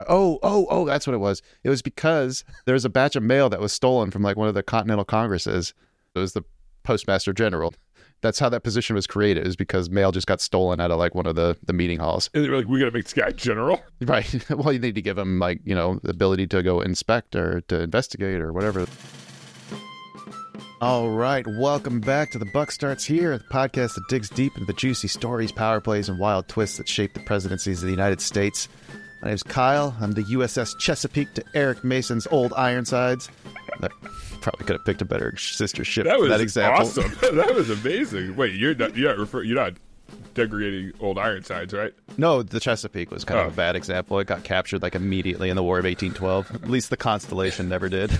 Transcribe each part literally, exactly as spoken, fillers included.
Oh, oh, oh, that's what it was. It was because there was a batch of mail that was stolen from like one of the Continental Congresses. It was the Postmaster General. That's how that position was created, is because mail just got stolen out of like one of the, the meeting halls. And they were like, we got to make this guy general. Right. Well, you need to give him like, you know, the ability to go inspect or to investigate or whatever. All right. Welcome back to The Buck Starts Here, the podcast that digs deep into the juicy stories, power plays, and wild twists that shape the presidencies of the United States. My name's Kyle. I'm the U S S Chesapeake to Eric Mason's Old Ironsides. I probably could have picked a better sister ship that for was that example. Awesome. That was amazing. Wait, you're not you're not, refer, you're not degrading Old Ironsides, right? No, the Chesapeake was kind oh. of a bad example. It got captured like immediately in the War of eighteen twelve. At least the Constellation never did.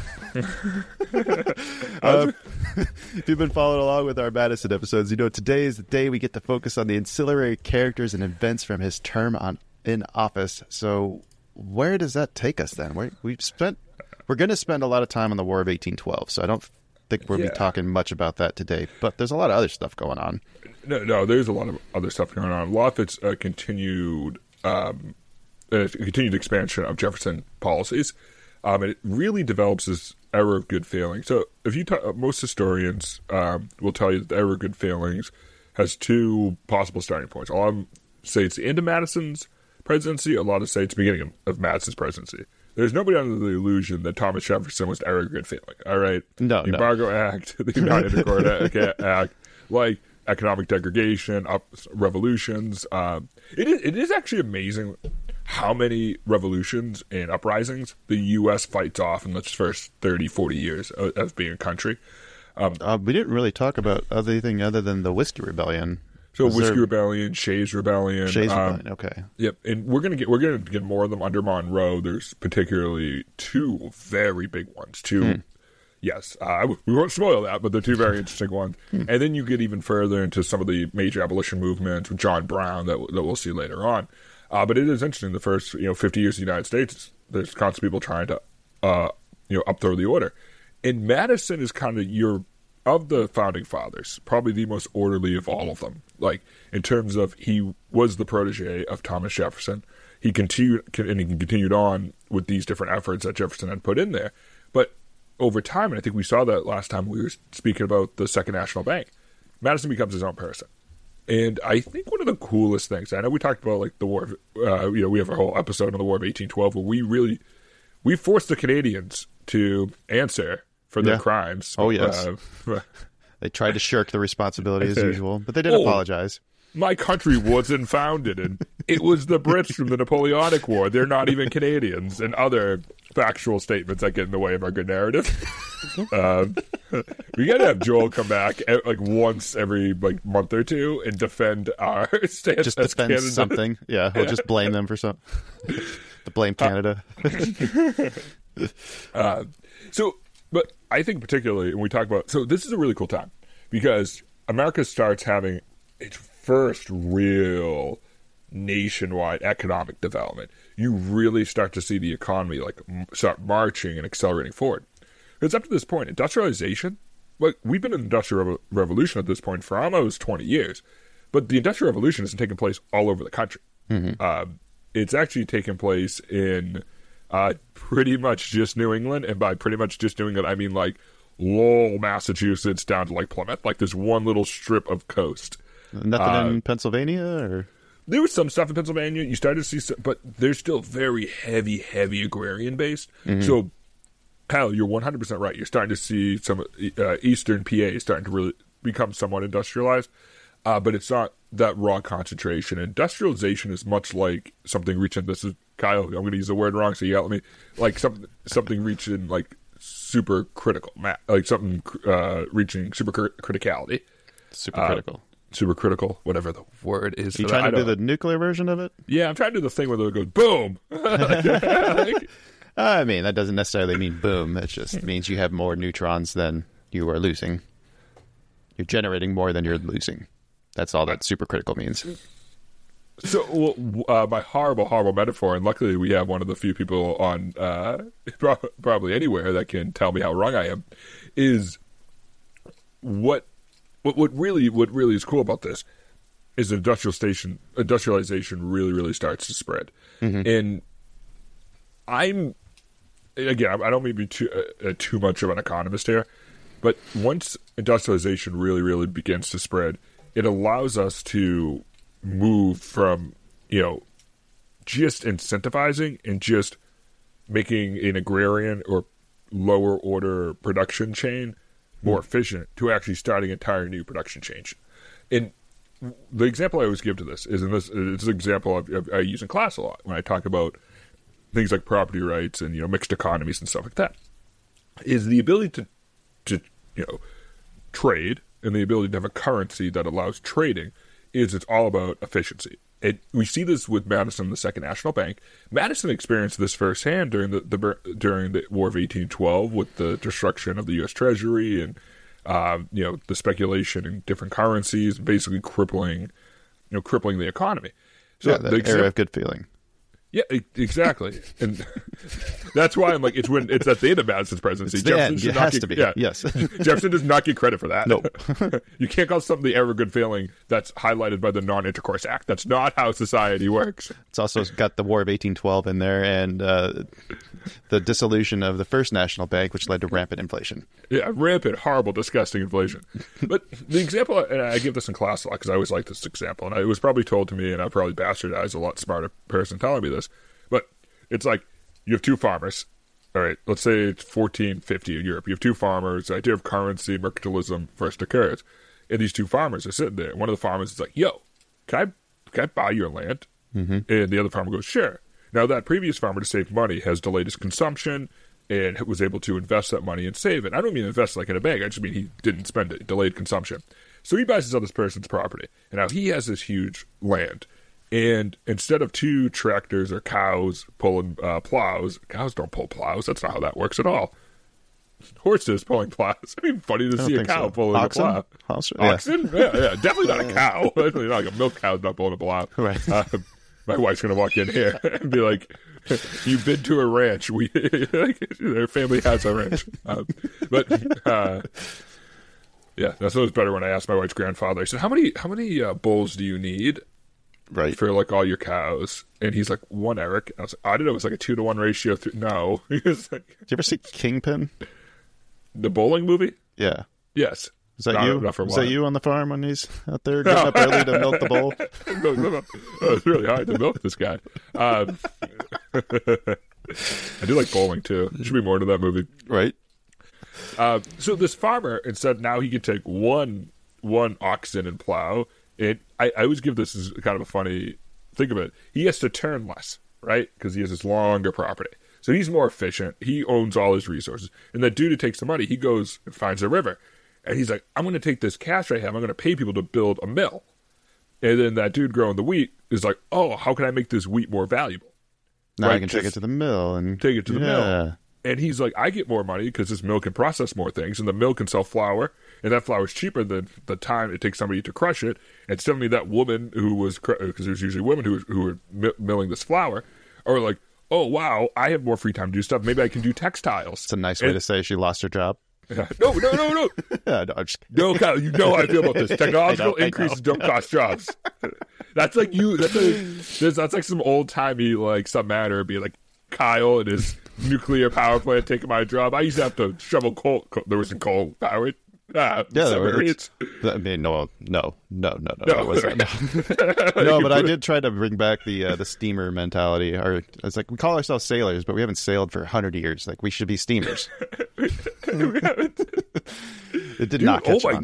uh, if you've been following along with our Madison episodes, you know today is the day we get to focus on the ancillary characters and events from his term on in office. So where does that take us then? Where, we've spent, we're going to spend a lot of time on the War of eighteen twelve, so I don't think we'll yeah. be talking much about that today. But there's a lot of other stuff going on. No, no, there's a lot of other stuff going on. A lot of it's a continued, um, a continued expansion of Jefferson policies. Um, and it really develops this era of good feeling. So if you talk, most historians um, will tell you that the era of good feelings has two possible starting points. A lot of them say it's the end of Madison's presidency. A lot of say it's the beginning of Madison's presidency. There's nobody under the illusion that Thomas Jefferson was the era of good feeling. All right, no, the no. Embargo Act, the United Accord Act, like economic degradation, up revolutions. Um, it is it is actually amazing how many revolutions and uprisings the U S fights off in its first thirty, forty years of, of being a country. Um, uh, we didn't really talk about anything other than the Whiskey Rebellion. So Was Whiskey there... Rebellion, Shays Rebellion. Shays um, Rebellion, okay. Yep, and we're gonna get we're gonna get more of them under Monroe. There's particularly two very big ones. Two, hmm. yes, uh, we won't spoil that, but they're two very interesting ones. Hmm. And then you get even further into some of the major abolition movements with John Brown that that we'll see later on. Uh, but it is interesting. The first you know fifty years of the United States, there's constant people trying to uh, you know upthrow the order. And Madison is kind of your of the founding fathers, probably the most orderly of all of them. Like, in terms of he was the protege of Thomas Jefferson. He continued, and he continued on with these different efforts that Jefferson had put in there. But over time, and I think we saw that last time we were speaking about the Second National Bank, Madison becomes his own person. And I think one of the coolest things, I know we talked about like the War of, uh, you know, we have a whole episode on the War of eighteen twelve where we really, we forced the Canadians to answer for their yeah. crimes. Oh, yes. Uh, they tried to shirk the responsibility as usual, but they did oh, apologize. My country wasn't founded, and it was the Brits from the Napoleonic War. They're not even Canadians, and other factual statements that get in the way of our good narrative. um, we got to have Joel come back like once every like month or two and defend our stance. Just as defend Canada. something. Yeah, we'll just blame them for something. To blame Canada. uh, so, but I think particularly when we talk about, so this is a really cool time because America starts having its first real nationwide economic development. You really start to see the economy like start marching and accelerating forward. Because up to this point, industrialization, like we've been in the Industrial Revolution at this point for almost twenty years, but the Industrial Revolution has taken place all over the country. Mm-hmm. Um, it's actually taken place in uh, pretty much just New England, and by pretty much just New England, I mean like Lowell, Massachusetts, down to like Plymouth, like this one little strip of coast. Nothing uh, in Pennsylvania, or there was some stuff in Pennsylvania. You started to see, some, but they're still very heavy, heavy agrarian based. Mm-hmm. So, Kyle, you're one hundred percent right. You're starting to see some uh, Eastern P A starting to really become somewhat industrialized, uh, but it's not that raw concentration. Industrialization is much like something reaching. This is Kyle. I'm going to use the word wrong, so you got me. Like something, something reaching like super critical, like something uh, reaching super criticality. Super critical. Uh, super critical, whatever the word is. Are you trying to do the nuclear version of it? Yeah, I'm trying to do the thing where it goes boom. like, I mean, that doesn't necessarily mean boom. It just means you have more neutrons than you are losing. You're generating more than you're losing. That's all that supercritical means. So, uh, my horrible, horrible metaphor, and luckily we have one of the few people on uh, probably anywhere that can tell me how wrong I am, is what what what really what really is cool about this is industrial station industrialization really really starts to spread, mm-hmm. and I'm again, I don't mean to be too uh, too much of an economist here, but once industrialization really, really begins to spread, it allows us to move from, you know, just incentivizing and just making an agrarian or lower order production chain more mm. efficient to actually starting an entire new production chain. And the example I always give to this is in this, it's an example of, of, I use in class a lot when I talk about things like property rights and, you know, mixed economies and stuff like that, is the ability to, to, you know, trade and the ability to have a currency that allows trading is it's all about efficiency. It, we see this with Madison, the Second National Bank. Madison experienced this firsthand during the, the during the War of eighteen twelve with the destruction of the U S Treasury and uh, you know, the speculation in different currencies, basically crippling, you know, crippling the economy. So yeah, the, the era of good feeling. Yeah, exactly, and that's why I'm like, it's when it's at the end of Madison's presidency. It's the Jefferson end. should It not has get, to be. Yeah. Yes, Jefferson does not get credit for that. Nope. You can't call something the era of good feeling that's highlighted by the Non-Intercourse Act. That's not how society works. It's also got the War of eighteen twelve in there and uh, the dissolution of the First National Bank, which led to rampant inflation. Yeah, rampant, horrible, disgusting inflation. But the example, and I give this in class a lot because I always like this example, and it was probably told to me, and I probably bastardized a lot smarter person telling me this, but it's like you have two farmers. All right, let's say it's fourteen fifty in Europe. You have two farmers. The idea of currency, mercantilism first occurs. And these two farmers are sitting there. One of the farmers is like, yo, can I, can I buy your land? Mm-hmm. And the other farmer goes, sure. Now, that previous farmer, to save money, has delayed his consumption and was able to invest that money and save it. I don't mean invest like in a bank. I just mean he didn't spend it, delayed consumption. So he buys this other person's property. And now he has this huge land. And instead of two tractors or cows pulling uh, plows, cows don't pull plows. That's not how that works at all. Horses pulling plows. I mean, funny to see a cow so. pulling Oxen? a plow. Oxen? Oxen? Yeah. yeah, yeah. Definitely not a cow. Definitely not like a milk cow's not pulling a plow. Right. Uh, my wife's going to walk in here and be like, you've been to a ranch. We Their family has a ranch. Um, but, uh, yeah, that's always better when I asked my wife's grandfather. I said, how many, how many uh, bulls do you need? Right. For like all your cows. And he's like, one, Eric. I was like, I didn't know it was like a two to one ratio. Th- no. He was like, did you ever see Kingpin? The bowling movie? Yeah. Yes. Is that not, you? Not Is that you on the farm when he's out there getting up early to milk the bull? milk, milk. Oh, it's really hard to milk this guy. Um, I do like bowling too. There should be more to that movie. Right. Uh, so this farmer, instead, now he can take one one oxen and plow. And I, I always give this as kind of a funny think of it. He has to turn less, right? Because he has this longer property. So he's more efficient. He owns all his resources. And that dude who takes the money, he goes and finds a river. And he's like, I'm going to take this cash I have. I'm going to pay people to build a mill. And then that dude growing the wheat is like, oh, how can I make this wheat more valuable? Now right? I can Just take it to the mill. and Take it to the yeah. mill. And he's like, I get more money because this mill can process more things. And the mill can sell flour. And that flour is cheaper than the time it takes somebody to crush it. And suddenly that woman who was, because there's usually women who, who were mi- milling this flour, are like, oh, wow, I have more free time to do stuff. Maybe I can do textiles. It's a nice and, way to say she lost her job. Yeah. No, no, no, no. yeah, no, I'm just no, Kyle, you know how I feel about this. Technological I know, increases I know. don't cost jobs. That's like you, that's, a, that's like some old-timey, like, submariner be like, Kyle and his nuclear power plant taking my job. I used to have to shovel coal. coal there was some coal powered. Ah, yeah, submarines. I mean, no, no, no, no, no, No. no, it wasn't. No, no but I did try to bring back the uh, the steamer mentality. Or it's like we call ourselves sailors, but we haven't sailed for a hundred years. Like we should be steamers. It did Dude, not catch oh my, on.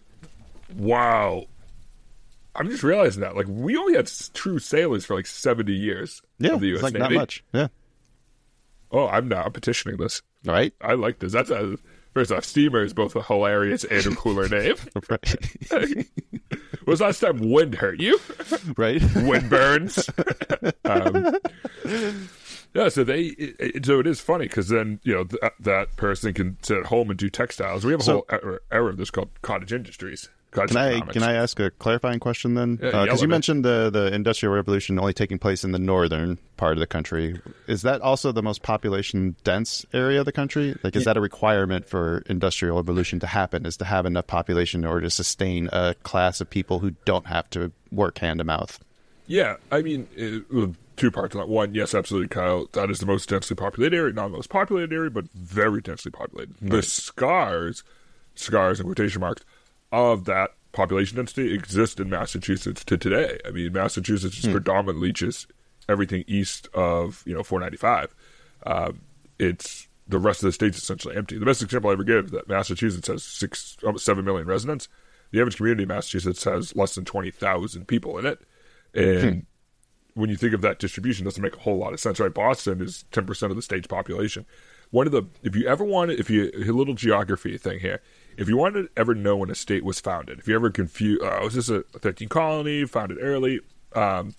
Wow. I'm just realizing that. Like, we only had s- true sailors for like seventy years. Yeah, of the U S it's like Navy. not much. Yeah. Oh, I'm not. I'm petitioning this. All right. I like this. That's a, first off, steamer is both a hilarious and a cooler name. Right. Was last time wind hurt you? Right. Wind burns. um, yeah, so they, it, it, so it is funny because then, you know, th- that person can sit at home and do textiles. We have a So- whole era, era of this called cottage industries. Cottage Can I economics. can I ask a clarifying question then? Yeah, Because yell you at me. mentioned the the Industrial Revolution only taking place in the northern part of the country. Is that also the most population dense area of the country? Like, is that a requirement for Industrial Revolution to happen? Is to have enough population in order to sustain a class of people who don't have to work hand to mouth? Yeah, I mean, it, two parts on that. One, yes, absolutely, Kyle. That is the most densely populated area, not the most populated area, but very densely populated. Right. The scars, scars in quotation marks, of that population density exist in Massachusetts to today. I mean, Massachusetts is hmm. predominantly just everything east of, you know, four ninety-five. Um, it's the rest of the state's essentially empty. The best example I ever give is that Massachusetts has six, almost seven million residents. The average community in Massachusetts has less than twenty thousand people in it. And hmm. when you think of that distribution, it doesn't make a whole lot of sense, right? Boston is ten percent of the state's population. One of the, if you ever wanted, if you, a little geography thing here, if you wanted to ever know when a state was founded, if you ever confused, uh, was this a thirteenth colony, founded early? Um,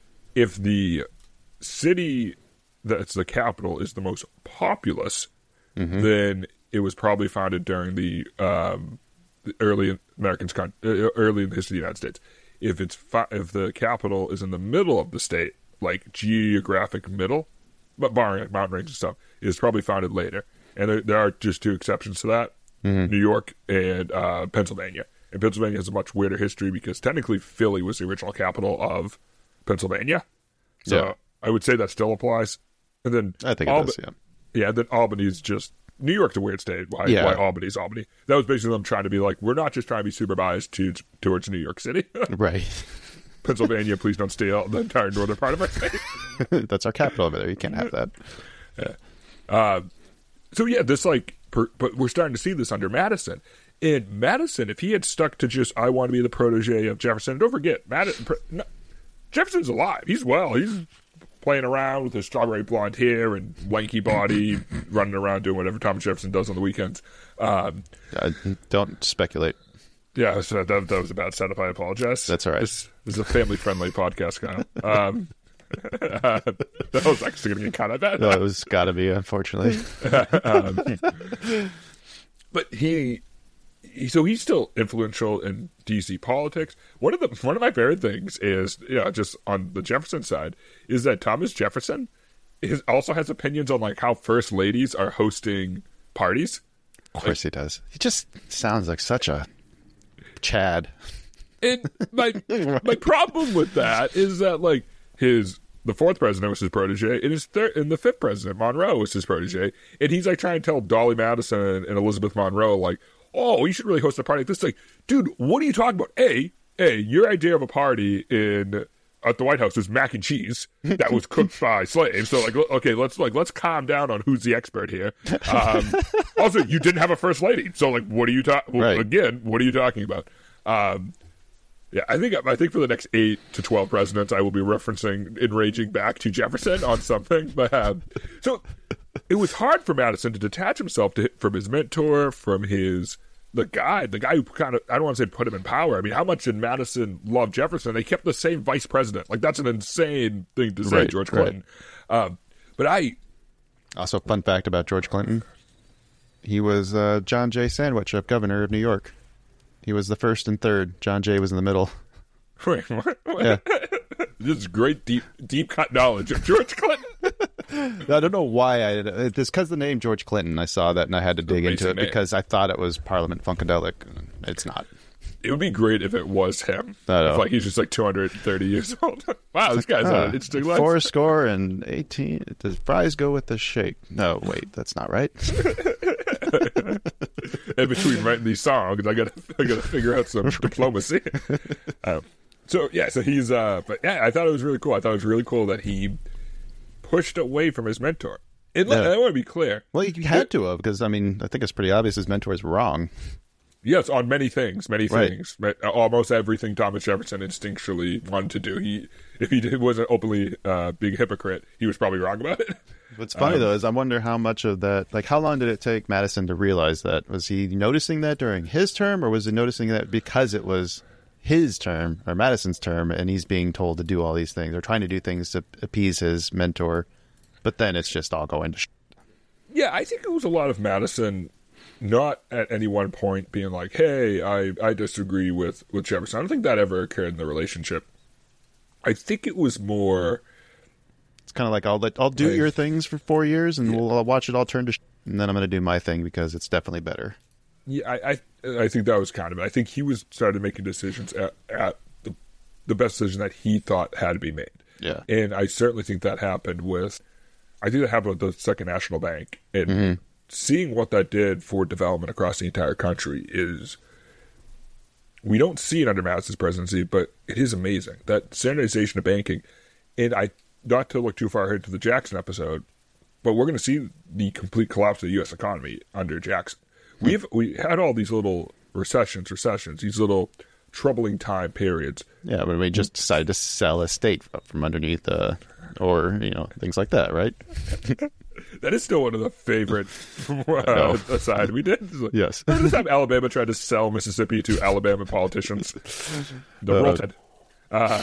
if the city that's the capital is the most populous, mm-hmm. then it was probably founded during the, um, the early Americans, con- early in the history of the United States. If it's fi- if the capital is in the middle of the state, like geographic middle, but barring like mountain range and stuff, is probably founded later. And there, there are just two exceptions to that. Mm-hmm. New York and uh, Pennsylvania. And Pennsylvania has a much weirder history because technically Philly was the original capital of Pennsylvania. So yeah. I would say that still applies. And then I think Alba- it does, yeah. Yeah, then Albany's just, New York's a weird state. Why, yeah. why Albany's Albany? That was basically them trying to be like, we're not just trying to be super biased to, towards New York City. Right. Pennsylvania, please don't steal the entire northern part of our state. That's our capital over there. You can't have that. Yeah. Uh, so yeah, this like, Per, but we're starting to see this under Madison. And Madison, if he had stuck to just, I want to be the protege of Jefferson, don't forget, Madison, no, Jefferson's alive. He's well. He's playing around with his strawberry blonde hair and lanky body, running around doing whatever Thomas Jefferson does on the weekends. Um, uh, don't speculate. Yeah, so that, that was a bad setup. I apologize. That's all right. This, this is a family-friendly podcast, Kyle. Um, uh, that was actually going to get cut, I bet. No, it was got to be, unfortunately. um, but he, he, so he's still influential in D C politics. One of the one of my favorite things is, you know, just on the Jefferson side, is that Thomas Jefferson is also has opinions on like how first ladies are hosting parties. Of course, like, he does. He just sounds like such a Chad. And my my problem with that is that like. His the fourth president was his protege, and his third and the fifth president, Monroe, was his protege, and he's like trying to tell Dolly Madison and, and Elizabeth Monroe, like, oh, you should really host a party like this. Like, dude, what are you talking about? A, a, your idea of a party in at the White House was mac and cheese that was cooked by slaves. So like, okay, let's like let's calm down on who's the expert here. Um, also, you didn't have a first lady, so like, what are you talking? Well, right. Again, what are you talking about? Um, Yeah, I think I think for the next eight to twelve presidents, I will be referencing enraging back to Jefferson on something. But um, so it was hard for Madison to detach himself to, from his mentor, from his the guy, the guy who kind of I don't want to say put him in power. I mean, how much did Madison love Jefferson? They kept the same vice president. Like that's an insane thing to say, right, George Clinton. Right. Um, but I also fun fact about George Clinton: he was uh, John J. Sandwich, governor of New York. He was the first and third. John Jay was in the middle. Wait, what? what? Yeah. This is great, deep, deep cut knowledge of George Clinton. I don't know why. I It's because the name George Clinton. I saw that and I had to dig into it name. because I thought it was Parliament Funkadelic. It's not. It would be great if it was him. If, like he's just like two hundred thirty years old. Wow, this guy's uh, had an interesting life. Four score and eighteen. Does fries go with the shake? No, wait, that's not right. In between writing these songs, I gotta I gotta figure out some diplomacy. Um, so yeah, so he's uh, but yeah, I thought it was really cool. I thought it was really cool that he pushed away from his mentor. And yeah. I want to be clear. Well, he had it, to have because I mean I think it's pretty obvious his mentor is wrong. Yes, on many things, many things. Right. Almost everything Thomas Jefferson instinctually wanted to do. He, if he did, wasn't openly uh, being a hypocrite, he was probably wrong about it. What's funny, um, though, is I wonder how much of that, like, how long did it take Madison to realize that? Was he noticing that during his term, or was he noticing that because it was his term, or Madison's term, and he's being told to do all these things, or trying to do things to appease his mentor, but then it's just all going to sh- Yeah, I think it was a lot of Madison not at any one point being like, hey, I, I disagree with, with Jefferson. I don't think that ever occurred in the relationship. I think it was more... It's kind of like, I'll let I'll do like, your things for four years, and yeah. we'll I'll watch it all turn to sh- and then I'm going to do my thing because it's definitely better. Yeah, I, I I think that was kind of it. I think he was started making decisions at, at the, the best decision that he thought had to be made. Yeah. And I certainly think that happened with, I think that happened with the Second National Bank. And mm-hmm. seeing what that did for development across the entire country is, we don't see it under Madison's presidency, but it is amazing. That standardization of banking, and I, not to look too far ahead to the Jackson episode, but we're going to see the complete collapse of the U S economy under Jackson. Hmm. We've we had all these little recessions, recessions, these little troubling time periods. Yeah, when we just decided to sell a state from underneath, uh, or you know, things like that, right? That is still one of the favorite uh, aside we did. Like, yes. This time Alabama tried to sell Mississippi to Alabama politicians. The uh, rolled. Uh,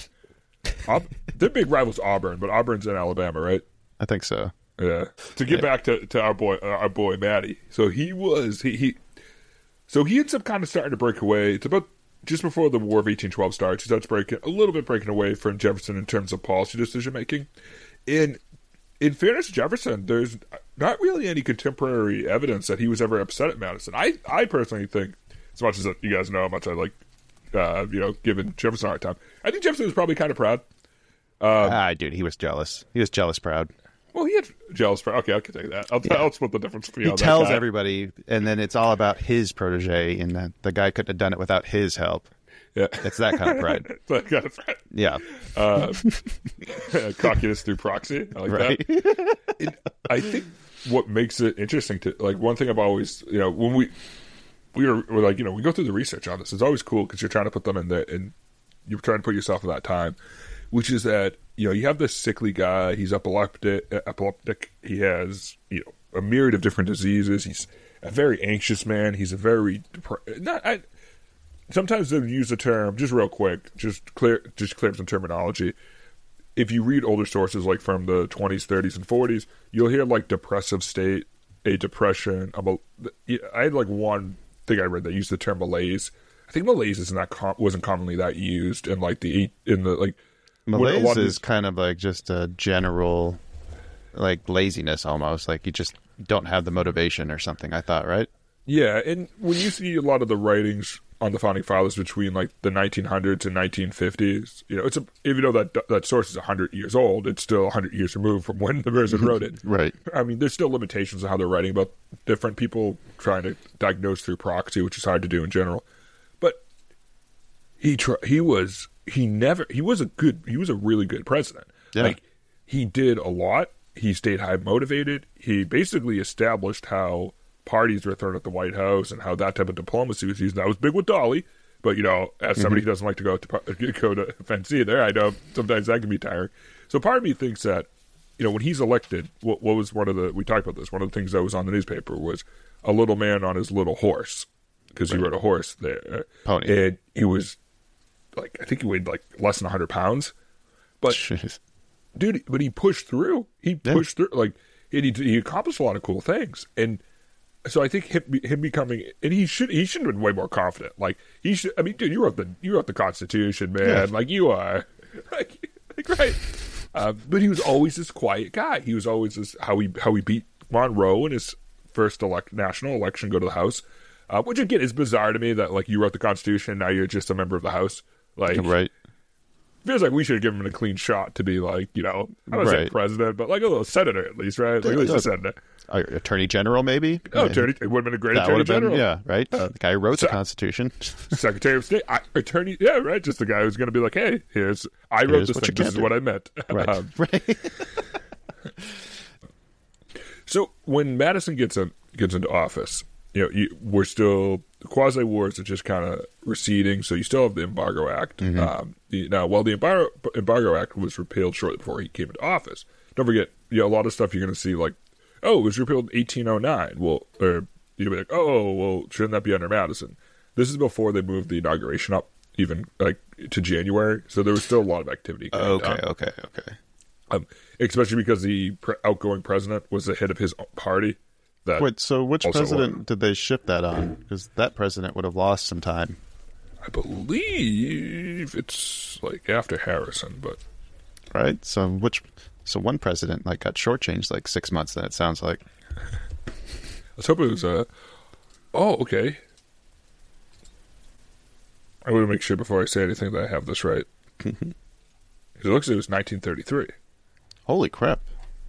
Aub- their big rival's Auburn, but Auburn's in Alabama, right? I think so. Yeah. To get yeah. back to, to our boy, uh, our boy Matty. So he was he, he so he ends up kind of starting to break away. It's about just before the War of eighteen twelve starts. He starts breaking a little bit breaking away from Jefferson in terms of policy decision making. And in fairness to Jefferson, there's not really any contemporary evidence that he was ever upset at Madison. I, I personally think, as much as you guys know how much I like, uh, you know, giving Jefferson a hard time, I think Jefferson was probably kind of proud. Um, ah, dude, he was jealous. He was jealous proud. Well, he had jealous proud. Okay, I can take that. I'll, yeah. I'll split the difference for you. He on tells that everybody, and then it's all about his protege, and the, the guy couldn't have done it without his help. Yeah. It's that kind of pride. that kind of pride. Yeah. Uh, cockiness through proxy. I like right. that. It, I think what makes it interesting to, like, one thing I've always, you know, when we, we were, we're like, you know, we go through the research on this. It's always cool because you're trying to put them in there and you're trying to put yourself in that time, which is that, you know, you have this sickly guy. He's epileptic. epileptic. He has, you know, a myriad of different diseases. He's a very anxious man. He's a very, depre- not, I, sometimes they'll use the term, just real quick, just clear just clear some terminology. If you read older sources like from the twenties, thirties, and forties, you'll hear like depressive state, a depression. A, I had like one thing I read that used the term malaise. I think malaise isn't that com- wasn't commonly that used in like the in the like malaise is these, kind of like just a general like laziness almost, like you just don't have the motivation or something. I thought, right? Yeah, and when you see a lot of the writings on the founding fathers between like the nineteen hundreds and nineteen fifties, you know, it's a, even though that that source is one hundred years old, it's still one hundred years removed from when the person wrote it. Right. I mean, there's still limitations on how they're writing about different people trying to diagnose through proxy, which is hard to do in general. But he tr- he was he never he was a good he was a really good president. Yeah. Like he did a lot. He stayed high motivated. He basically established how parties were thrown at the White House and how that type of diplomacy was used. That was big with Dolly, but you know, as somebody mm-hmm. who doesn't like to go to go to events either, I know sometimes that can be tiring. So part of me thinks that, you know, when he's elected, what, what was one of the we talked about this? One of the things that was on the newspaper was a little man on his little horse, because right. he rode a horse there, pony, and he was like, I think he weighed like less than a hundred pounds, but Jeez. dude, but he pushed through. He yeah. pushed through, like, and he he accomplished a lot of cool things, and. So I think him, him becoming, and he should he should have been way more confident. Like he should. I mean, dude, you wrote the you wrote the Constitution, man. Yeah. Like you are, like, like right. Uh, but he was always this quiet guy. He was always this how he how he beat Monroe in his first elect national election, go to the House. Uh, which again is bizarre to me that like you wrote the Constitution, now you're just a member of the House. Like right. Feels like we should have given him a clean shot to be like, you know, I don't right. say president, but like a little senator at least, right? Like at least a senator. Uh, attorney general, maybe? Oh, attorney. It would have been a great that attorney general. Been, yeah, right? Uh, the guy who wrote so, the Constitution. Secretary of State. I, attorney. Yeah, right. Just the guy who's going to be like, hey, here's, I wrote here's this thing. This is do. what I meant. Right. Um, right. So when Madison gets in, gets into office, you know, you, we're still, quasi wars are just kind of receding. So you still have the Embargo Act. Mm-hmm. Um, the, now, while the Embargo, Embargo Act was repealed shortly before he came into office, don't forget, you know, a lot of stuff you're going to see like, oh, it was repealed in eighteen oh nine. Well, or you'll be like, oh, well, shouldn't that be under Madison? This is before they moved the inauguration up, even like to January. So there was still a lot of activity. Okay, down. okay, okay. Um, especially because the pre- outgoing president was the head of his party. That Wait, so which president won. did they shift that on? Because that president would have lost some time. I believe it's like after Harrison, but right. So which? So one president like got shortchanged like six months. Then it sounds like. Let's hope it was. Uh, oh, okay. I want to make sure before I say anything that I have this right. It looks like it was nineteen thirty-three. Holy crap.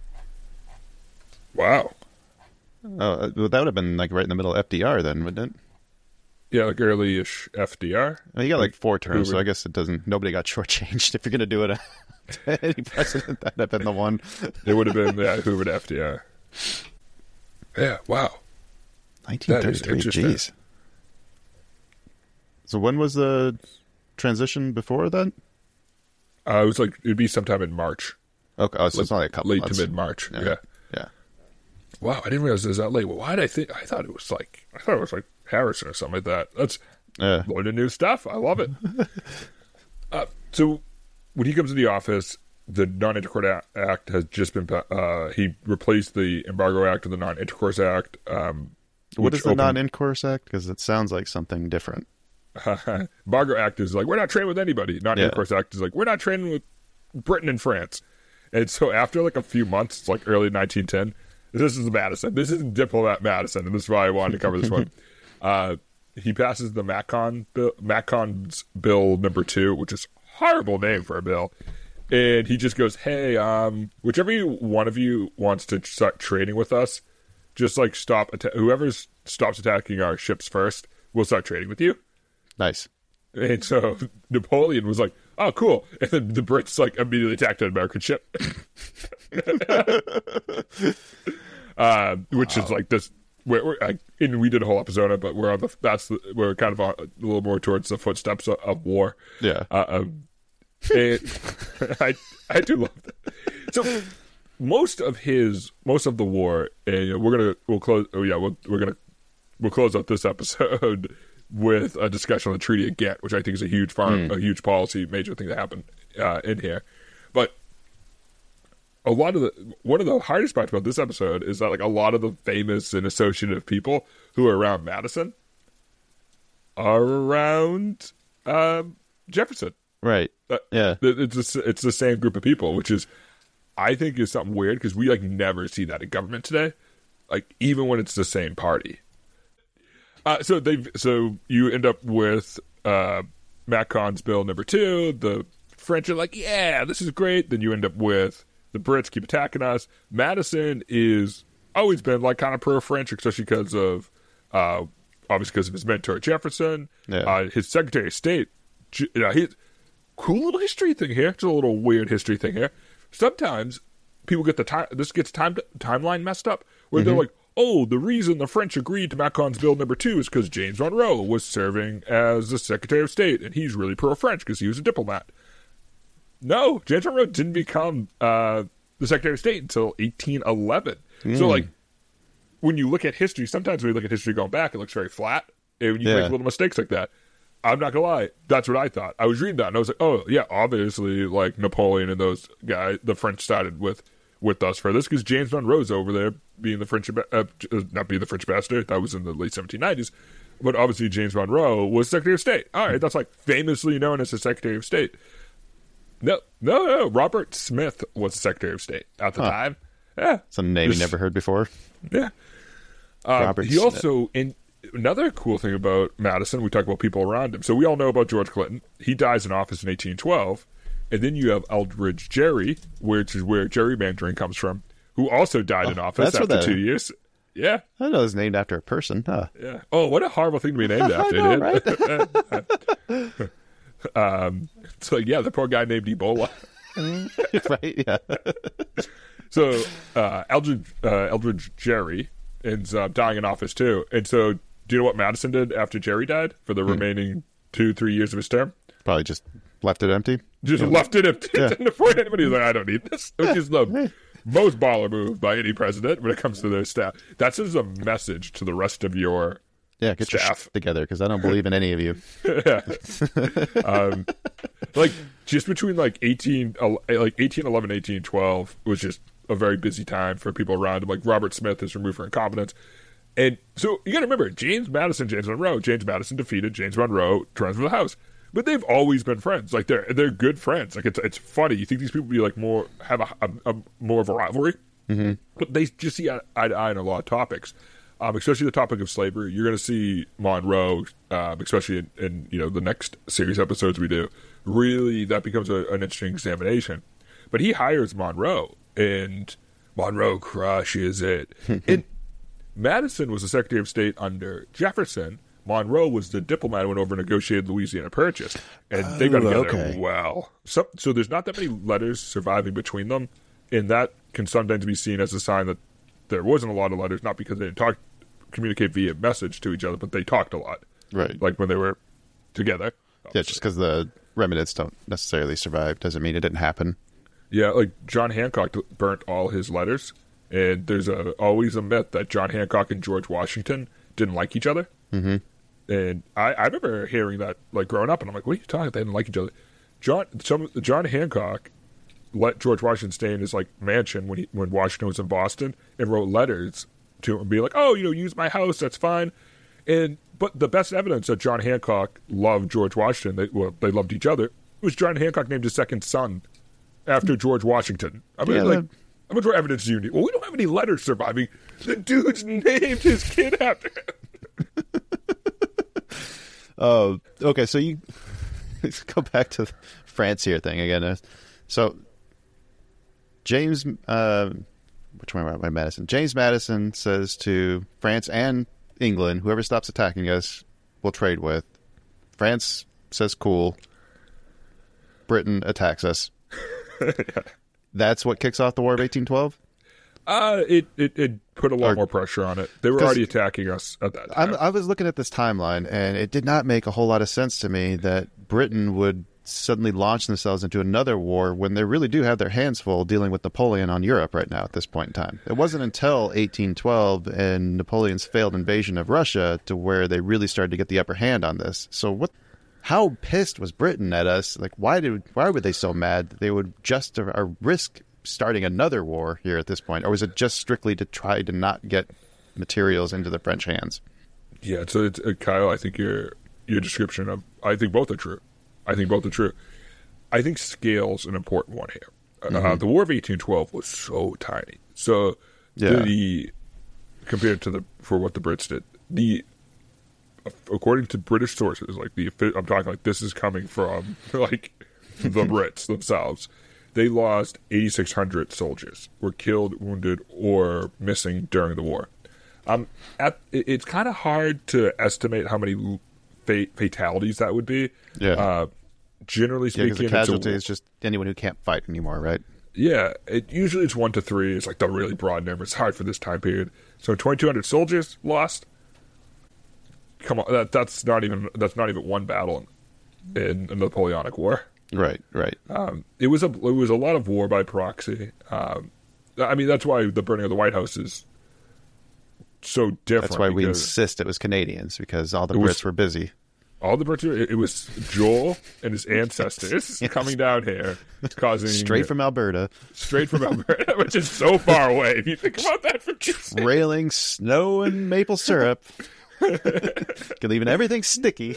Wow. Oh, well, that would have been like right in the middle of F D R then, wouldn't it? Yeah, like early-ish F D R. Well, you got like four terms, Hoover. so I guess it doesn't. Nobody got shortchanged. If you're gonna do it to any president, that'd have been the one. It would have been yeah, Hoover to F D R. Yeah, wow. nineteen thirty-three. interesting. Jeez. So when was the transition before that? Uh, it was like it'd be sometime in March, Okay, oh, so it's only a couple late months. to mid March. Yeah. Yeah. Yeah. Wow, I didn't realize it was that late. Well, why did I think? I thought it was like I thought it was like Harrison or something like that. That's Yeah. learning new stuff. I love it. uh, so when he comes to the office, the Non-Intercourse Act has just been. Uh, he replaced the Embargo Act with the Non-Intercourse Act. Um, What which is the opened- Non-Intercourse Act? Because it sounds like something different. Embargo Act is like we're not trading with anybody. Non-Intercourse Act is like we're not trading with Britain and France. And so after like a few months, it's like early nineteen ten. This is Madison. This is Diplomat Madison, and this is why I wanted to cover this one. Uh, he passes the Macon bill, Macon's bill number two, which is a horrible name for a bill. And he just goes, "Hey, um, whichever you, one of you wants to start trading with us, just like stop. Atta- whoever stops attacking our ships first, we'll start trading with you." Nice. And so Napoleon was like, "Oh, cool!" And then the Brits like immediately attacked an American ship, uh, which is like this. We're, we're, I, and we did a whole episode on it, but we're on the that's the, we're kind of on, a little more towards the footsteps of, of war. Yeah. Uh, um, and I I do love that. So most of his most of the war, and you know, we're gonna we'll close. Oh yeah, we'll, we're gonna we'll close out this episode with a discussion on the Treaty of Ghent, which I think is a huge farm, Mm. a huge policy major thing that happened uh, in here. But a lot of the one of the hardest parts about this episode is that like a lot of the famous and associative people who are around Madison are around um, Jefferson. Right. Uh, Yeah. It's the, it's the same group of people, which is I think is something weird because we like never see that in government today, like even when it's the same party. Uh, so they so you end up with uh, Macon's bill number two. The French are like, yeah, this is great. Then you end up with the Brits keep attacking us. Madison is always been like kind of pro-French, especially because of uh, obviously because of his mentor Jefferson. Yeah. Uh, his Secretary of State. You know, he cool little history thing here. It's a little weird history thing here. Sometimes people get the time. This gets time timeline messed up where Mm-hmm. they're like, oh, the reason the French agreed to Macon's bill number two is because James Monroe was serving as the Secretary of State, and he's really pro-French because he was a diplomat. No, James Monroe didn't become uh, the Secretary of State until eighteen eleven. Mm. So, like, when you look at history, sometimes when you look at history going back, it looks very flat, and you Yeah. make little mistakes like that. I'm not gonna lie, that's what I thought. I was reading that, and I was like, oh, yeah, obviously, like, Napoleon and those guys, the French sided with with us for this, because James Monroe's over there being the French, uh, not being the French ambassador, that was in the late seventeen nineties, but obviously James Monroe was Secretary of State. All right, that's, like, famously known as the Secretary of State. No, no, no, Robert Smith was the Secretary of State at the Huh. time. Yeah. It's a name you Just- never heard before. Yeah. Um, Robert he Smith. also, in another cool thing about Madison, we talk about people around him. So we all know about George Clinton. He dies in office in eighteen twelve. And then you have Eldridge Gerry, which is where gerrymandering comes from, who also died in office that's what after that- two years. Yeah, I know it's named after a person. Huh. yeah. Oh, what a horrible thing to be named after, know, dude. um, so, yeah, the poor guy named Ebola. Right? Yeah. So uh, Eldridge, uh, Eldridge Gerry ends up dying in office too. And so, do you know what Madison did after Gerry died for the remaining two, three years of his term? Probably just left it empty. Just left it empty. Yeah. Didn't afford anybody. He's like, I don't need this. Which is the most baller move by any president when it comes to their staff. That's just a message to the rest of your Yeah, get your Staff. shit together because I don't believe in any of you. um, like just between like eighteen, like eighteen eleven, eighteen twelve was just a very busy time for people around him. Like Robert Smith is removed for incompetence, and so you got to remember James Madison, James Monroe. James Madison defeated James Monroe, runs for the House, but they've always been friends. Like they're they're good friends. Like it's it's funny. You think these people be like more have a, a, a more of a rivalry, Mm-hmm. but they just see eye, eye to eye on a lot of topics. um, especially the topic of slavery. You're going to see Monroe, um, especially in, in you know the next series episodes we do. Really, that becomes a, an interesting examination. But he hires Monroe, and Monroe crushes it. And Madison was the Secretary of State under Jefferson. Monroe was the diplomat who went over and negotiated Louisiana Purchase, and they got Oh, together okay. well. So, so there's not that many letters surviving between them, and that can sometimes be seen as a sign that there wasn't a lot of letters, not because they didn't talk, communicate via message to each other, but they talked a lot, Right. like when they were together. Yeah, just because the remnants don't necessarily survive doesn't mean it didn't happen. Yeah, like John Hancock burnt all his letters, and there's a, always a myth that John Hancock and George Washington didn't like each other. Mm-hmm. And I, I remember hearing that, like, growing up, and I'm like, what are you talking about? They didn't like each other. John some John Hancock let George Washington stay in his, like, mansion when he when Washington was in Boston and wrote letters to him, be like, oh, you know, use my house, that's fine. And but the best evidence that John Hancock loved George Washington, they, well, they loved each other, was John Hancock named his second son after George Washington. I mean, Yeah, like, that- how much more evidence do you need? Well, we don't have any letters surviving. The dude's named his kid after him. Oh, okay. So you let's go back to the France here thing again. Uh, So James, uh, which one am I? Madison. James Madison says to France and England, whoever stops attacking us, we'll trade with. France says cool. Britain attacks us. That's what kicks off the War of eighteen twelve. Uh, it, it, it put a lot Or- more pressure on it. They were 'Cause already attacking us at that time. I'm, I was looking at this timeline, and it did not make a whole lot of sense to me that Britain would suddenly launch themselves into another war when they really do have their hands full dealing with Napoleon on Europe right now at this point in time. It wasn't until eighteen twelve and Napoleon's failed invasion of Russia to where they really started to get the upper hand on this. So what? How pissed was Britain at us? Like, why did why were they so mad that they would just uh, risk starting another war here at this point, or was it just strictly to try to not get materials into the French hands? Yeah, so it's, uh, Kyle, I think your your description of, I think both are true. I think both are true. I think scale's an important one here. Uh, Mm-hmm. the War of eighteen twelve was so tiny. So Yeah. the compared to the for what the Brits did, the according to British sources, like the I'm talking like this is coming from like the Brits themselves. They lost eighty-six hundred soldiers, were killed, wounded, or missing during the war. Um, at, it, it's kind of hard to estimate how many fa- fatalities that would be. Yeah. Uh, generally Yeah, because speaking, the it's a- casualty is just anyone who can't fight anymore, right? yeah, it usually it's one to three. It's like the really broad number. It's hard for this time period. So twenty-two hundred soldiers lost. Come on, that, that's not even that's not even one battle in, in the Napoleonic War. Right, right. Um, it was a it was a lot of war by proxy. Um, I mean, that's why the burning of the White House is so different. That's why we because insist it was Canadians, because all the It Brits was- were busy. all the Brits. It, it was Joel and his ancestors Yes. coming down here, causing Straight from Alberta, straight from Alberta, which is so far away. If you think about that, from railing snow and maple syrup, leaving everything sticky.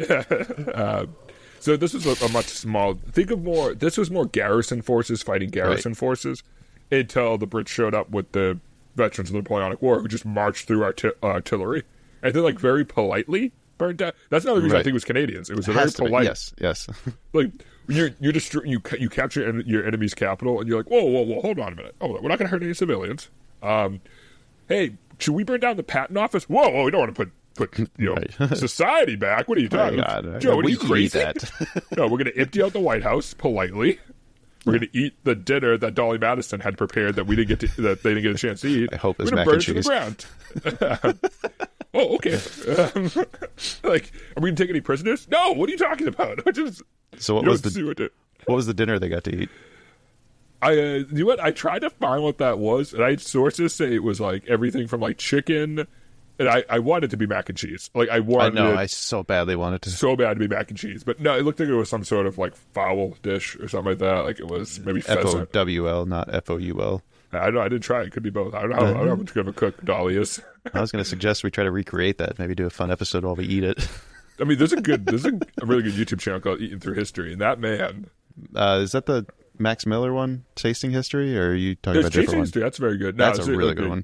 So this was a, a much small. Think of more. This was more garrison forces fighting garrison Right. forces until the Brits showed up with the veterans of the Napoleonic War, who just marched through arti- uh, artillery and then, like, very politely burned down. That's another reason I Right. think it was Canadians. It was a It very has to be. polite. Yes, yes. Like you're you're destro- you ca- you capture en- your enemy's capital, and you're like, whoa, whoa, whoa, hold on a minute. Oh, we're not going to hurt any civilians. Um, hey, should we burn down the patent office? Whoa, whoa, we don't want to put. Put you know Right. society back. What are you talking My about, God. Joe? What are We you eat crazy? that. No, we're going to empty out the White House politely. We're going to eat the dinner that Dolly Madison had prepared that we didn't get to, that they didn't get a chance to eat. I hope we're it's gonna mac burn and it to cheese. the ground. Oh, okay. Um, like, are we going to take any prisoners? No. What are you talking about? I just So what you was don't the see what to- what was the dinner they got to eat? I uh, you know what? I tried to find what that was, and I had sources say it was like everything from like chicken, and I, I wanted it to be mac and cheese. Like I I wanted know. it I so badly wanted to. so bad to be mac and cheese, but no, it looked like it was some sort of like fowl dish or something like that. Like it was maybe F O pheasant. W L, not F O U L. I don't know. I didn't try. It could be both. I don't know. How, I don't know how much good of a cook Dolly is. I was going to suggest we try to recreate that. Maybe do a fun episode while we eat it. I mean, there's a good, there's a, a really good YouTube channel called Eating Through History, and that man, Uh, is that the Max Miller one, Tasting History, or are you talking there's about a different Tasting one? History. That's very good. No, That's it's a really like good one.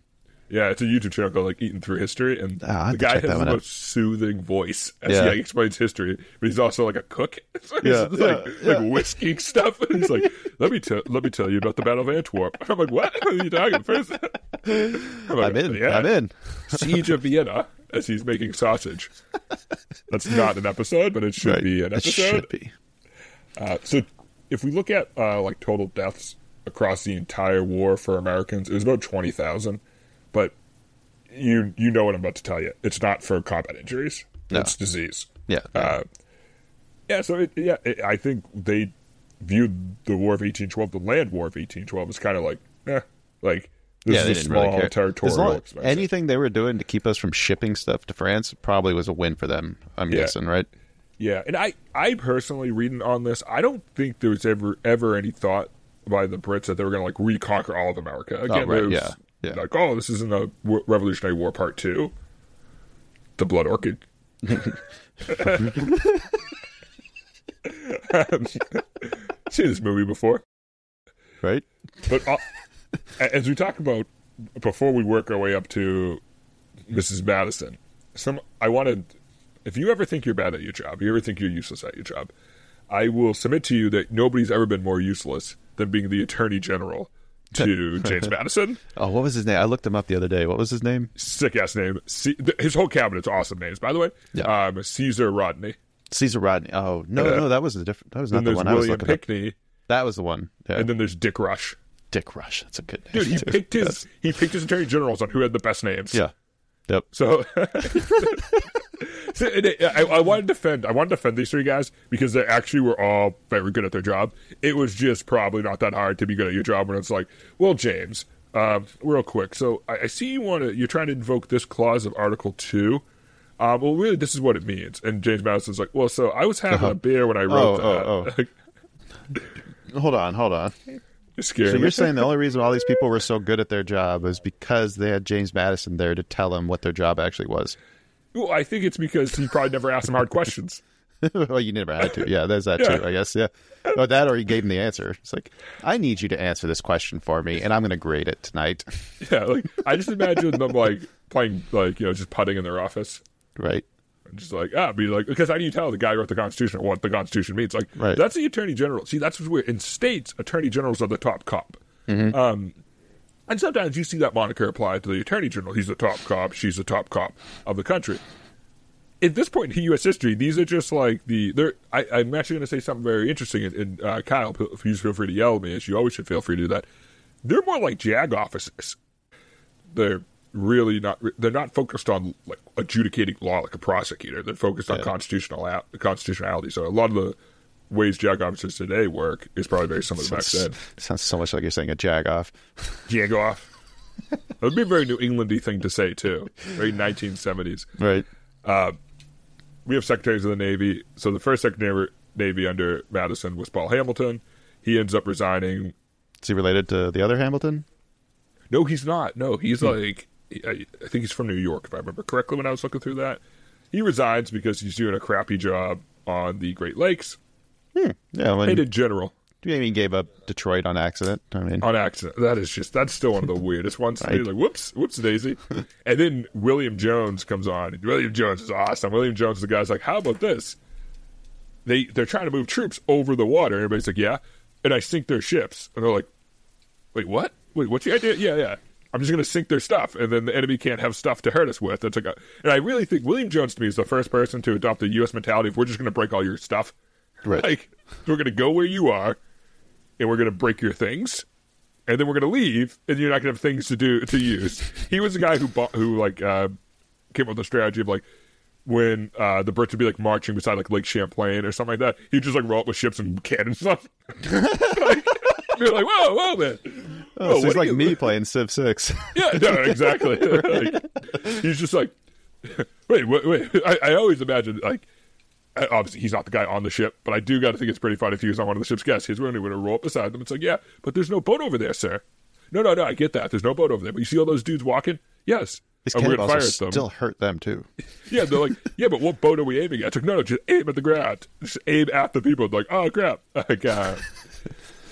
Yeah, it's a YouTube channel called like Eating Through History, and Oh, I have the to guy check has that the one most soothing voice as Yeah. he like, explains history. But he's also like a cook. So he's Yeah, just, like, yeah, like whisking stuff. And he's like, "Let me tell, let me tell you about the Battle of Antwerp." I'm like, "What are you talking first?" I'm, like, I'm in. Yeah. I'm in. Siege of Vienna as he's making sausage. That's not an episode, but it should Right. be an It episode. should be. Uh, so if we look at uh, like total deaths across the entire war for Americans, it was about twenty thousand. But you you know what I'm about to tell you. It's not for combat injuries. No. It's disease. Yeah. Uh, yeah. So it, yeah, it, I think they viewed the War of eighteen twelve, the land war of eighteen twelve, as kind of like, eh, like this yeah, they is a didn't small really care. As territorial long- expense. anything they were doing to keep us from shipping stuff to France probably was a win for them. I'm Yeah. guessing, right? Yeah, and I, I personally reading on this, I don't think there was ever ever any thought by the Brits that they were going to like reconquer all of America again. Oh, right, there was, yeah, yeah. Like, oh, this isn't a w- Revolutionary War Part Two, the Blood Orchid. Seen this movie before, Right? but uh, as we talk about before we work our way up to Missus Madison, some I wanted. If you ever think you're bad at your job, if you ever think you're useless at your job, I will submit to you that nobody's ever been more useless than being the Attorney General to James Madison. Oh, what was his name? I looked him up the other day. What was his name? Sick ass name. C- his whole cabinet's awesome names, by the way. Yeah. Um, Caesar Rodney. Caesar Rodney. Oh no, Yeah. no, that was a different. That was not Then the there's one I was William looking up. Pickney, That was the one. Yeah. and then there's Dick Rush. Dick Rush. That's a good name. Dude, he too. picked his he picked his attorney generals on who had the best names. Yeah. Yep. So, so and it, I, I want to defend. I want to defend these three guys because they actually were all very good at their job. It was just probably not that hard to be good at your job when it's like, well, James, um, real quick. So I, I see you want to. You're trying to invoke this clause of Article Two. Um, well, really, this is what it means. And James Madison's like, well, so I was having Uh-huh. a beer when I wrote Oh, that. oh, Hold on, hold on. You're scared. So you're saying the only reason all these people were so good at their job is because they had James Madison there to tell them what their job actually was. Well, I think it's because he probably never asked them hard questions. Well, you never had to. Yeah, there's that Yeah. too, I guess. Yeah. Or that, or he gave him the answer. It's like, I need you to answer this question for me, and I'm going to grade it tonight. Yeah, like I just imagine them like playing, like you know, just putting in their office. Right? Just like, ah, be like, because how do you tell the guy who wrote the Constitution what the Constitution means? Like, Right. that's the Attorney General. See, that's what's weird. In states, Attorney Generals are the top cop. Mm-hmm. Um, and sometimes you see that moniker applied to the Attorney General. He's the top cop. She's the top cop of the country. At this point in U S history, these are just like the. They're. I, I'm actually going to say something very interesting. And, and uh, Kyle, please feel free to yell at me, as you always should feel free to do that. They're more like JAG officers. They're really not. They're not focused on like adjudicating law like a prosecutor. They're focused on Yeah. constitutional constitutionality. So a lot of the ways JAG officers today work is probably very similar to back then. Sounds so much like you're saying a jag off. Jag off. That would be a very New Englandy thing to say too. Very nineteen seventies. Right. Uh, we have secretaries of the Navy. So the first secretary of the Navy under Madison was Paul Hamilton. He ends up resigning. Is he related to the other Hamilton? No, he's not. No, he's Hmm. like, I, I think he's from New York, if I remember correctly when I was looking through that. He resigns because he's doing a crappy job on the Great Lakes. Hmm. Yeah, when Hated general you mean he gave up Detroit on accident? I mean, on accident. That is just, that's still one of the weirdest ones. Right. He's like, whoops, whoops, Daisy. And then William Jones comes on. And William Jones is awesome. William Jones is the guy's like, how about this? They, they're trying to move troops over the water. Everybody's like, yeah. And I sink their ships. And they're like, wait, what? Wait, what's the idea? Yeah, yeah. I'm just going to sink their stuff, and then the enemy can't have stuff to hurt us with. That's like a, and I really think William Jones to me is the first person to adopt the U S mentality of we're just going to break all your stuff. right. Like, we're going to go where you are, and we're going to break your things, and then we're going to leave, and you're not going to have things to do to use. He was the guy who bought, who like uh, came up with the strategy of like when uh, the Brits would be like marching beside like Lake Champlain or something like that. He'd just like roll up with ships and cannon stuff. Like, you're like, whoa, whoa, man. Oh, Whoa, so he's what are like you- me playing Civ six. Yeah, no, exactly. Like, he's just like, wait, wait, wait. I, I always imagine, like, uh, obviously he's not the guy on the ship, but I do got to think it's pretty funny if he was on one of the ship's guests. He's willing to roll up beside them. It's like, yeah, but there's no boat over there, sir. No, no, no, I get that. There's no boat over there. But you see all those dudes walking? Yes. These And we're gonna cannonballs fire will at them. still hurt them too. Yeah, they're like, yeah, but what boat are we aiming at? It's like, no, no, just aim at the ground. Just aim at the people. Like, oh, crap. Like, uh,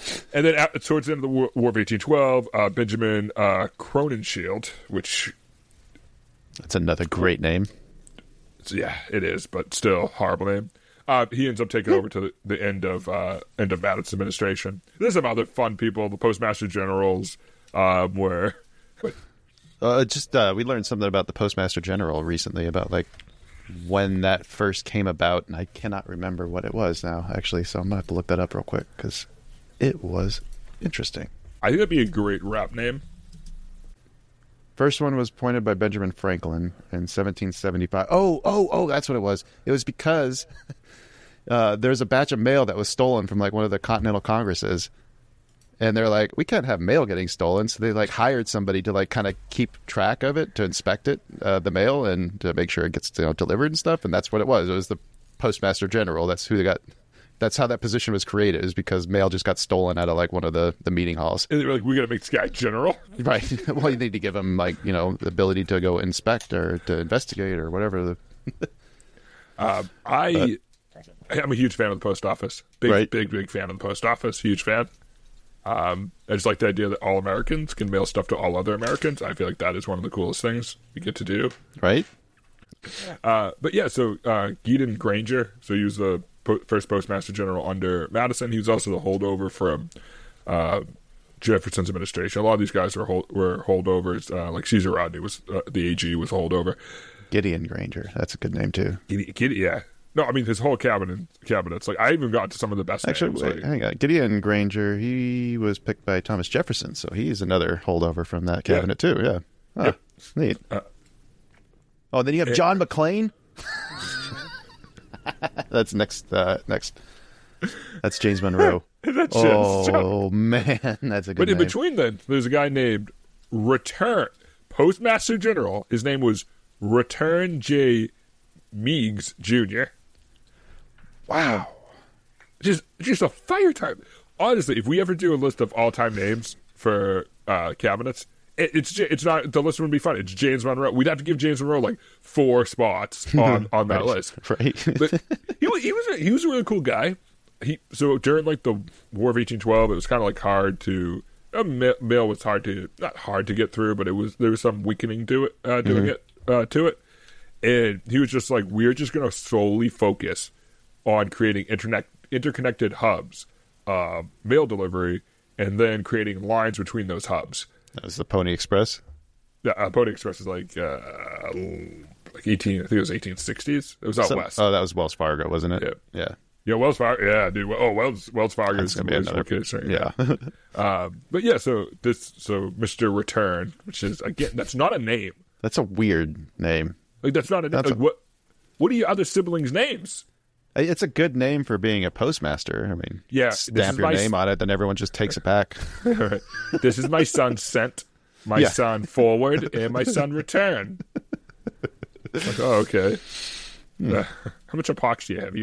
And then at, towards the end of the War, War of eighteen twelve, uh, Benjamin uh, Crowninshield, which... That's another great name. Yeah, it is, but still horrible name. Uh, he ends up taking over to the, the end of uh, end of Madison's administration. There's some other fun people. The Postmaster Generals um, were... Uh, just uh, we learned something about the Postmaster General recently about like when that first came about, and I cannot remember what it was now, actually. So I'm gonna have to look that up real quick because it was interesting. I think that'd be a great rap name. First one was appointed by Benjamin Franklin in seventeen seventy-five. Oh, oh, oh, that's what it was. It was because uh, there's a batch of mail that was stolen from like one of the Continental Congresses. And they're like, we can't have mail getting stolen. So they like hired somebody to like kind of keep track of it, to inspect it, uh, the mail, and to make sure it gets, you know, delivered and stuff. And that's what it was. It was the Postmaster General. That's who they got. That's how that position was created, is because mail just got stolen out of like one of the, the meeting halls. And they were like, we got to make this guy general. Right. Well, you need to give him like, you know, the ability to go inspect or to investigate or whatever. The um, I, but, I'm a huge fan of the post office. Big, right. big, big fan of the post office. Huge fan. Um, I just like the idea that all Americans can mail stuff to all other Americans. I feel like that is one of the coolest things we get to do. Right. Uh, but yeah, so uh, Gideon Granger, so he was the po- first Postmaster General under Madison. He was also the holdover from uh, Jefferson's administration. A lot of these guys were hold- were holdovers. Uh, like Caesar Rodney was uh, the A G was a holdover. Gideon Granger, that's a good name too. Gideon, Gideon, yeah. No, I mean his whole cabinet. Cabinets. Like I even got to some of the best. Actually, names, wait, like, hang on. Gideon Granger, he was picked by Thomas Jefferson, so he's another holdover from that cabinet yeah. too. Yeah, oh, yep. Neat. Uh, oh, then you have it, John McClane. That's next. Uh, next. That's James Monroe. that's oh man, that's a good. But in name. between then, there's a guy named Return Postmaster General. His name was Return J. Meigs Junior Wow. Just just a fire type. Honestly, if we ever do a list of all-time names for uh, cabinets, it, it's it's not, the list wouldn't be fun. It's James Monroe. We'd have to give James Monroe like four spots on, on that right. list. Right. But he, was- he, was a, he was a really cool guy. He So during like the War of eighteen twelve, it was kind of like hard to... Uh, mail, mail was hard to... Not hard to get through, but it was there was some weakening to it, uh, doing mm-hmm. it uh, to it. And he was just like, we're just going to solely focus on creating internet interconnected hubs, uh, mail delivery, and then creating lines between those hubs. That was the Pony Express. Yeah, uh, Pony Express is like uh, like eighteen. I think it was eighteen sixties. It was out So, west. Oh, that was Wells Fargo, wasn't it? Yeah. Yeah. Yeah, Wells Fargo. Yeah, dude. Oh, Wells Wells Fargo That's is gonna be another location. Yeah. um, but yeah, so this so Mister Return, which is again, that's not a name. That's a weird name. Like that's not a name. That's Like a- what? What are your other siblings' names? It's a good name for being a postmaster. I mean, Yeah, this stamp is your my name s- on it, then everyone just takes it back. This is my son sent, my Yeah. son forward, and my son return. Like, oh, okay. Hmm. Uh, how much epoxy do you have? You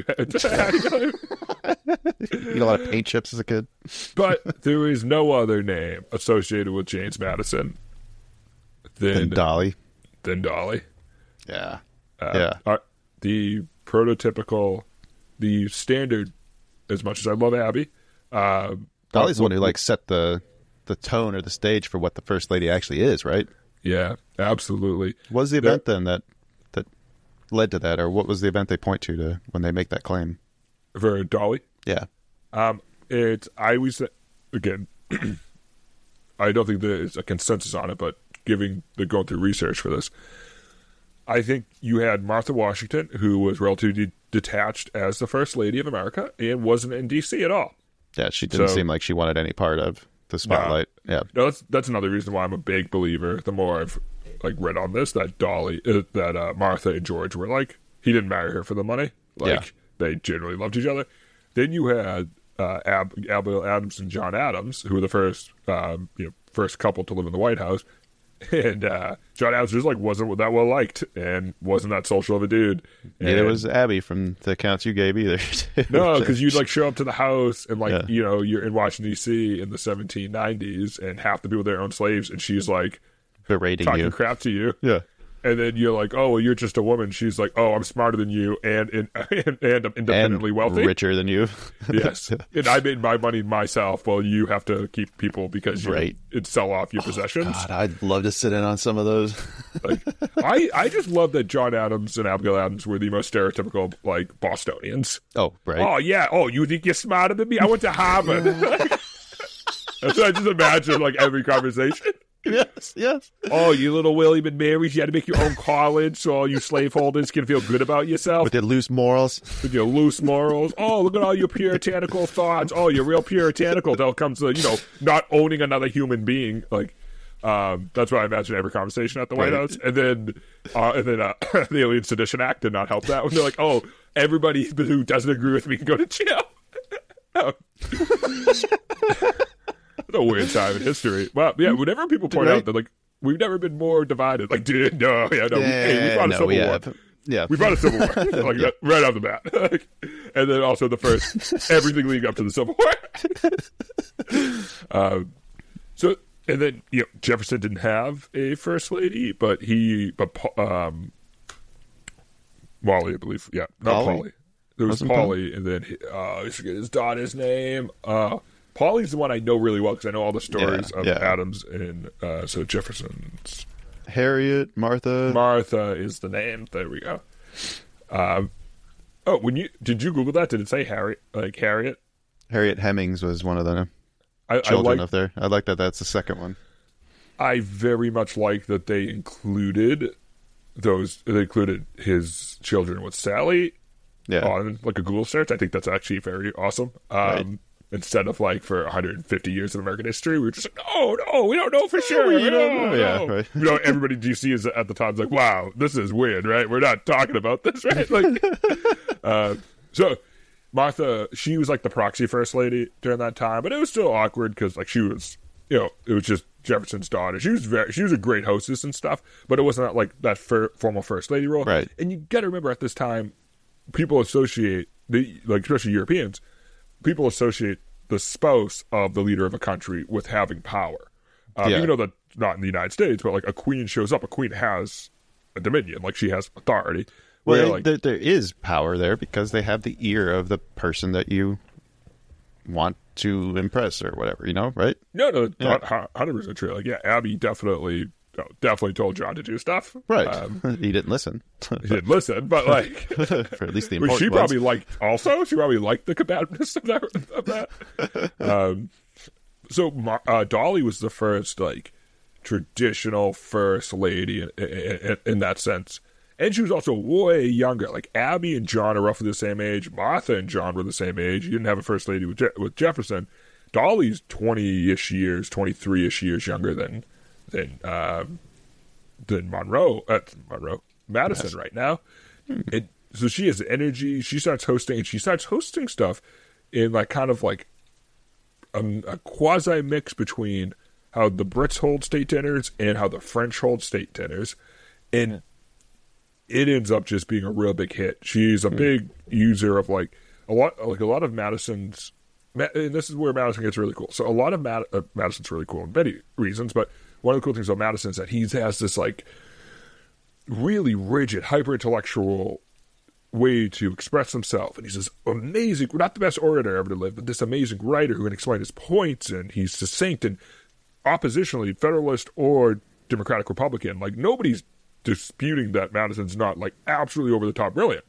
Eat a lot of paint chips as a kid. But there is no other name associated with James Madison than And Dolly. than Dolly. Yeah. Uh, Yeah. our- the prototypical, the standard. As much as I love Abby, uh, Dolly's the what- one who like set the the tone or the stage for what the first lady actually is, right? Yeah, absolutely. What was the There- event then that that led to that, or what was the event they point to to when they make that claim? For Dolly, Yeah. Um, it's I always again, I don't think there's a consensus on it, but giving the going through research for this, I think you had Martha Washington, who was relatively detached as the First Lady of America and wasn't in D C at all. Yeah, she didn't So- seem like she wanted any part of the spotlight. Yeah. No, that's that's another reason why I'm a big believer. The more I've like read on this, that Dolly, uh, that uh, Martha and George were like, he didn't marry her for the money. Like Yeah. they generally loved each other. Then you had uh, Ab- Abigail Adams and John Adams, who were the first, um, you know, first couple to live in the White House. And uh, John Adams just like wasn't that well liked and wasn't that social of a dude. Neither And- was Abby from the accounts you gave either. no, because you'd like show up to the house and like Yeah. you know you're in Washington D C in the seventeen nineties and half the people there own slaves, and she's like berating talking you. crap to you. Yeah. And then you're like, oh, well, you're just a woman. She's like, oh, I'm smarter than you and and, and, and I'm independently and wealthy. richer than you. Yes. And I made my money myself. Well, you have to keep people because you right. it sell off your possessions. God, I'd love to sit in on some of those. Like, I, I just love that John Adams and Abigail Adams were the most stereotypical, like, Bostonians. Oh, right. Oh, yeah. Oh, you think you're smarter than me? I went to Harvard. That's what I just imagine, like, every conversation. Yes, yes. Oh, you little William and Mary, you had to make your own college so all you slaveholders can feel good about yourself. With your loose morals. With your loose morals. Oh, look at all your puritanical thoughts. Oh, you're real puritanical. Until it comes to, you know, not owning another human being. Like, um, that's what I imagine every conversation at the White Right. House. And then, uh, and then uh, the Alien Sedition Act did not help that. When they're like, oh, everybody who doesn't agree with me can go to jail. It's a weird time in history. Well, yeah, whenever people point Right. out that, like, we've never been more divided. Like, dude, no, yeah, no, we, hey, we Yeah, fought a no, civil we war. have. Yeah. We fought a civil war. Like, Yeah. right off the bat. Like, and then also the first, everything leading up to the Civil War. um, so, and then, you know, Jefferson didn't have a first lady, but he, but, um, Wally, I believe. Yeah, not Polly? Polly. There was Wasn't Polly, and then, he, uh, I forget his daughter's name. Uh, Polly's the one I know really well because I know all the stories Yeah, of yeah. Adams and uh, so Jefferson's. Harriet, Martha. Martha is the name. There we go. Um, oh, when you did you Google that? Did it say Harriet? Like Harriet? Harriet Hemings was one of the I, I children like. up there. I like that that's the second one. I very much like that they included those. They included his children with Sally Yeah. on like a Google search. I think that's actually very awesome. Um, Right. Instead of like for one hundred fifty years of American history, we were just like, oh no, we don't know for sure. we We don't don't know. know. Yeah, right. You know, everybody D C is at the time like, wow, this is weird, right? We're not talking about this, right? Like, uh, so Martha, she was like the proxy first lady during that time, but it was still awkward because like she was, you know, it was just Jefferson's daughter. She was very, she was a great hostess and stuff, but it wasn't like that fir- formal first lady role. Right. And you got to remember at this time, people associate the like especially Europeans, people associate the spouse of the leader of a country with having power. Um, Yeah. Even though that's not in the United States, but like a queen shows up, a queen has a dominion, like she has authority. Where, Well, like, there, there is power there because they have the ear of the person that you want to impress or whatever, you know, right? no, no, Yeah. not one hundred percent true. Like, yeah, Abby definitely, no, definitely told John to do stuff. Right. Um, he didn't listen. he didn't listen, but like, For at least the Well, important she ones. probably liked also. She probably liked the combativeness of that. Of that. um, so Mar- uh, Dolly was the first like traditional first lady in, in, in that sense, and she was also way younger. Like Abby and John are roughly the same age. Martha and John were the same age. You didn't have a first lady with Je- with Jefferson. Dolly's twenty-ish years, twenty-three-ish years younger than than um, than Monroe. Uh, Monroe. Madison Yes. right now. And so she has energy. She starts hosting, and she starts hosting stuff in like kind of like a, a quasi mix between how the Brits hold state dinners and how the French hold state dinners, and it ends up just being a real big hit. She's a big user of like a lot, like a lot of Madison's. And this is where Madison gets really cool. So a lot of Mad, uh, Madison's really cool in many reasons, but one of the cool things about Madison is that he has this like really rigid, hyper-intellectual way to express himself. And he's this amazing, not the best orator ever to live, but this amazing writer who can explain his points, and he's succinct and oppositionally, Federalist or Democratic Republican. Like, nobody's disputing that Madison's not, like, absolutely over-the-top brilliant.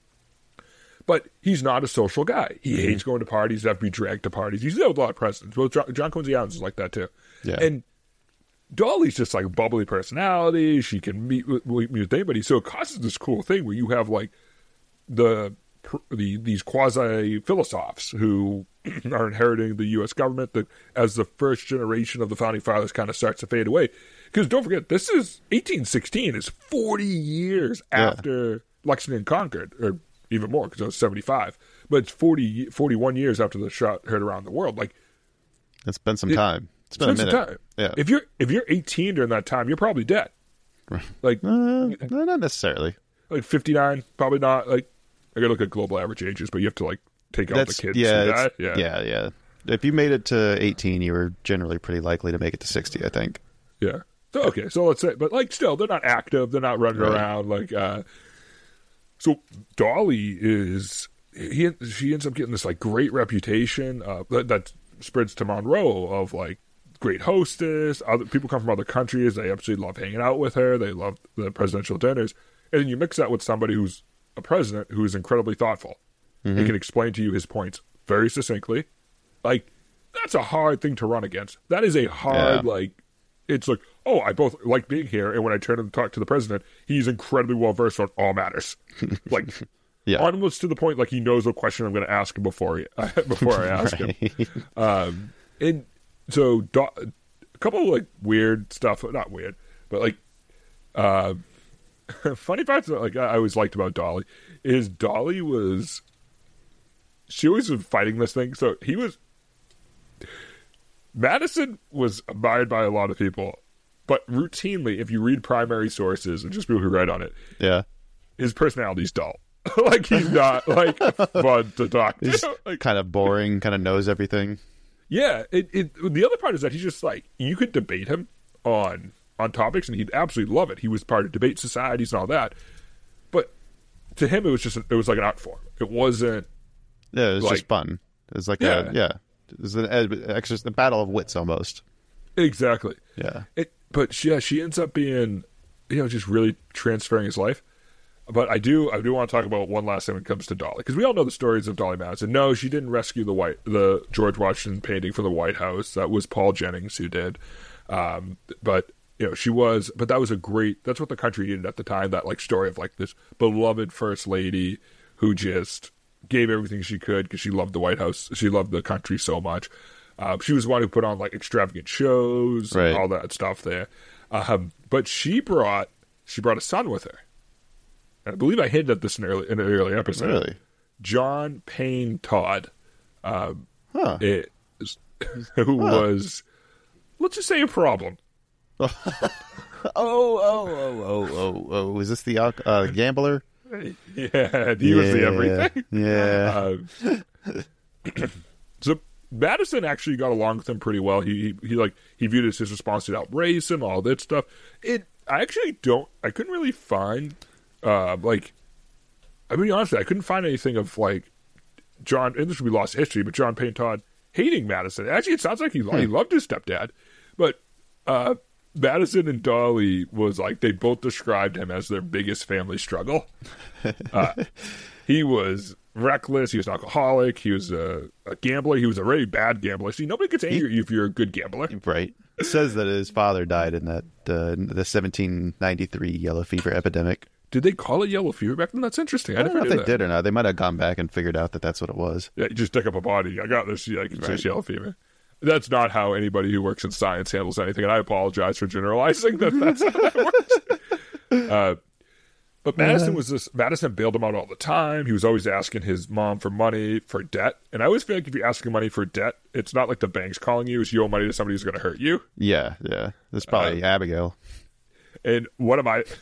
But he's not a social guy. He Mm-hmm. hates going to parties, have to be dragged to parties. He's dealt with a lot of presidents. Well, John, John Quincy Adams is like that, too. Yeah. And Dolly's just like bubbly personality. She can meet with, meet with anybody. So it causes this cool thing where you have like the the these quasi philosophers who are inheriting the U S government that as the first generation of the founding fathers kind of starts to fade away. Because don't forget, this is eighteen sixteen is forty years Yeah. after Lexington conquered, or even more because it was seventy-five. But it's forty, forty-one years after the shot heard around the world. Like, It's been some It- time. It's been a Spend minute. some time. Yeah. If you're if you're eighteen during that time, you're probably dead. Like Uh, no, not necessarily. like fifty-nine, probably not. Like I gotta look at global average ages, but you have to like take out That's the kids yeah, who it's- die. Yeah, yeah, yeah. If you made it to eighteen, you were generally pretty likely to make it to sixty, I think. yeah. So okay, so let's say, but like still, they're not active. They're not running Right. around like. Uh, so Dolly is he? She ends up getting this like great reputation uh, that, that spreads to Monroe of like great hostess. Other people come from other countries. They absolutely love hanging out with her. They love the presidential dinners, and then you mix that with somebody who's a president who's incredibly thoughtful. Mm-hmm. He can explain to you his points very succinctly. Like that's a hard thing to run against. That is a hard Yeah. like. It's like, oh, I both like being here, and when I turn and talk to the president, he's incredibly well versed on all matters, like Yeah. almost to the point like he knows what question I'm going to ask him before he, before I ask him. Right. Um, and so Do- a couple of like weird stuff, not weird, but like uh, funny parts that like I always liked about Dolly is Dolly was she always was fighting this thing. So he was. Madison was admired by a lot of people, but routinely, if you read primary sources and just people who write on it, Yeah. his personality's dull. Like he's not like fun to talk He's to. Like, kind of boring, kind of knows everything. yeah, it, it. The other part is that he's just like you could debate him on on topics, and he'd absolutely love it. He was part of debate societies and all that, but to him, it was just it was like an art form. It wasn't. Yeah, it was Like- just fun. It was like Yeah. a, yeah. It was an exercise, the battle of wits almost. Exactly. Yeah. It, but she, yeah, she ends up being, you know, just really transferring his life. But I do, I do want to talk about one last thing when it comes to Dolly, because we all know the stories of Dolly Madison. No, she didn't rescue the white, the George Washington painting from the White House. That was Paul Jennings who did. Um, but you know, she was, but that was a great. That's what the country needed at the time. That like story of like this beloved first lady who just gave everything she could because she loved the White House. She loved the country so much. Uh, she was the one who put on like extravagant shows Right. and all that stuff there. Um, but she brought she brought a son with her. And I believe I hinted at this in, early, in an early episode. Really? John Payne Todd, um, Huh. is, who was, let's just say, a problem. Oh, oh, oh, oh, oh, oh. Is this the alc- uh, gambler? Yeah, he was the Yeah. everything. Yeah. Uh, so Madison actually got along with him pretty well. He, he he like he viewed it as his responsibility to outrace him, all that stuff. It I actually don't I couldn't really find uh like I mean honestly I couldn't find anything of like John and this would be lost history, but John Payne Todd hating Madison. Actually, it sounds like he Hmm. he loved his stepdad, but uh, Madison and Dolly was like they both described him as their biggest family struggle. Uh, he was reckless. He was an alcoholic. He was a, a gambler. He was a very bad gambler. See, nobody gets angry at you if you're a good gambler. Right. It says that his father died in that uh, in the seventeen ninety-three yellow fever epidemic. Did they call it yellow fever back then? That's interesting. I, I don't never know if knew they that. did or not. They might have gone back and figured out that that's what it was. Yeah, you just stick up a body. I got this. Like, it's Right. just yellow fever. That's not how anybody who works in science handles anything, and I apologize for generalizing that. That's how that works. Uh, but Madison was this. Madison bailed him out all the time. He was always asking his mom for money for debt, and I always feel like if you're asking money for debt, it's not like the bank's calling you; it's you owe money to somebody who's going to hurt you. Yeah, yeah. It's probably Uh, Abigail. And what am I?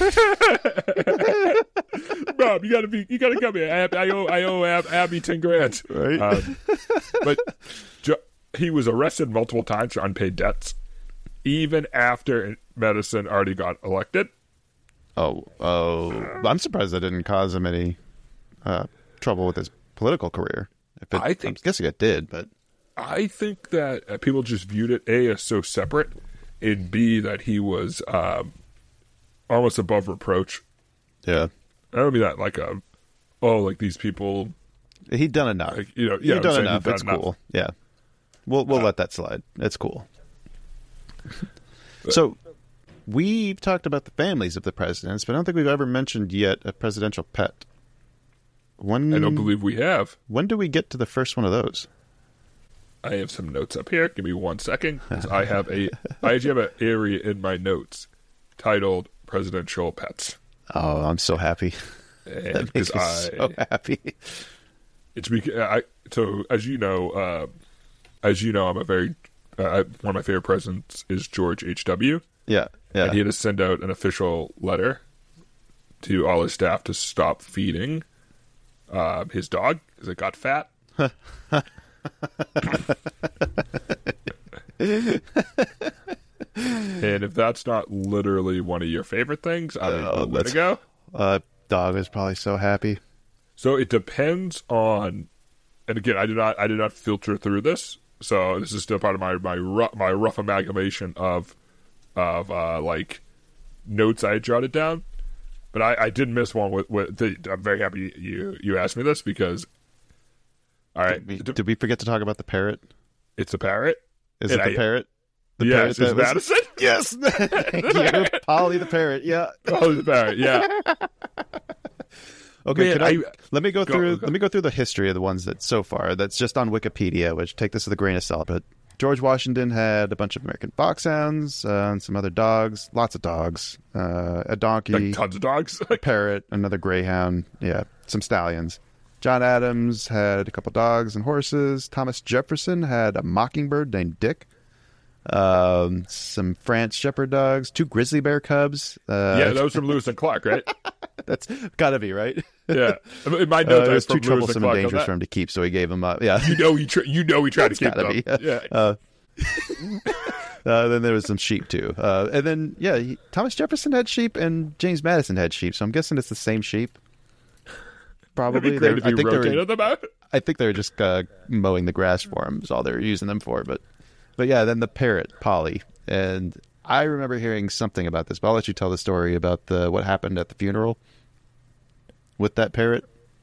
Rob, you gotta be, you gotta come here. Ab, I owe, I owe Ab, Abby ten grand. Right. Um, but jo- he was arrested multiple times for unpaid debts, even after Madison already got elected. Oh, oh. I'm surprised that didn't cause him any uh, trouble with his political career. If it, I think- I'm guessing it did, but I think that uh, people just viewed it A as so separate, and B that he was um, almost above reproach. yeah, I don't mean that like a, oh, like these people, he'd done enough. like, you know, yeah, he'd I'm done saying enough. he'd done It's enough. cool. Yeah, we'll we'll Uh, let that slide. It's cool. So we've talked about the families of the presidents, but I don't think we've ever mentioned yet a presidential pet. When I don't believe we have. when do we get to the first one of those? I have some notes up here. Give me one second. 'Cause I have a, I actually have an area in my notes titled "Presidential Pets." Oh, I'm so happy. And That makes 'cause me I, so happy. it's because I. So as you know, uh, as you know, I'm a very uh, one of my favorite presidents is George H W. Yeah, yeah. And he had to send out an official letter to all his staff to stop feeding uh, his dog because it got fat. And if that's not literally one of your favorite things, I don't Oh, know where to that's- go. Uh, dog is probably so happy. So it depends on, and again, I did not, I did not filter through this, so this is still part of my my rough, my rough amalgamation of, of uh, like notes I had jotted down. But I, I did miss one with, with the, I'm very happy you you asked me this because, all right, Did we, did we forget to talk about the parrot? it's a parrot. Is And it the I- parrot? The Yes, that it's was- Madison. Yes, Thank you. Polly the parrot. Yeah. Oh, the parrot. Yeah. Okay, Man, could I, I- let me go, go- through. go. Let me go through the history of the ones that so far. That's just on Wikipedia, which take this with a grain of salt. But George Washington had a bunch of American foxhounds uh, and some other dogs, lots of dogs, uh, a donkey, Like tons of dogs. a parrot, another greyhound, yeah, some stallions. John Adams had a couple dogs and horses. Thomas Jefferson had a mockingbird named Dick. Um, some France shepherd dogs, two grizzly bear cubs. Uh, Yeah, that was from Lewis and Clark, right? that's gotta be right. Yeah. In my Uh, notes, it I was from too Lewis and troublesome and Clark on dangerous that. for him to keep, so he gave them up. Yeah, You know he, tr- you know he tried to It's keep gotta them. be. Yeah. Uh, uh, then there was some sheep too, uh, and then yeah, he, Thomas Jefferson had sheep and James Madison had sheep. So I'm guessing it's the same sheep. Probably. It'd be great They're- if I you think they were. rotated them out. I think they were just uh, mowing the grass for him. Is all they were using them for. But, but yeah, then the parrot Polly, and I remember hearing something about this. But I'll let you tell the story about the what happened at the funeral with that parrot.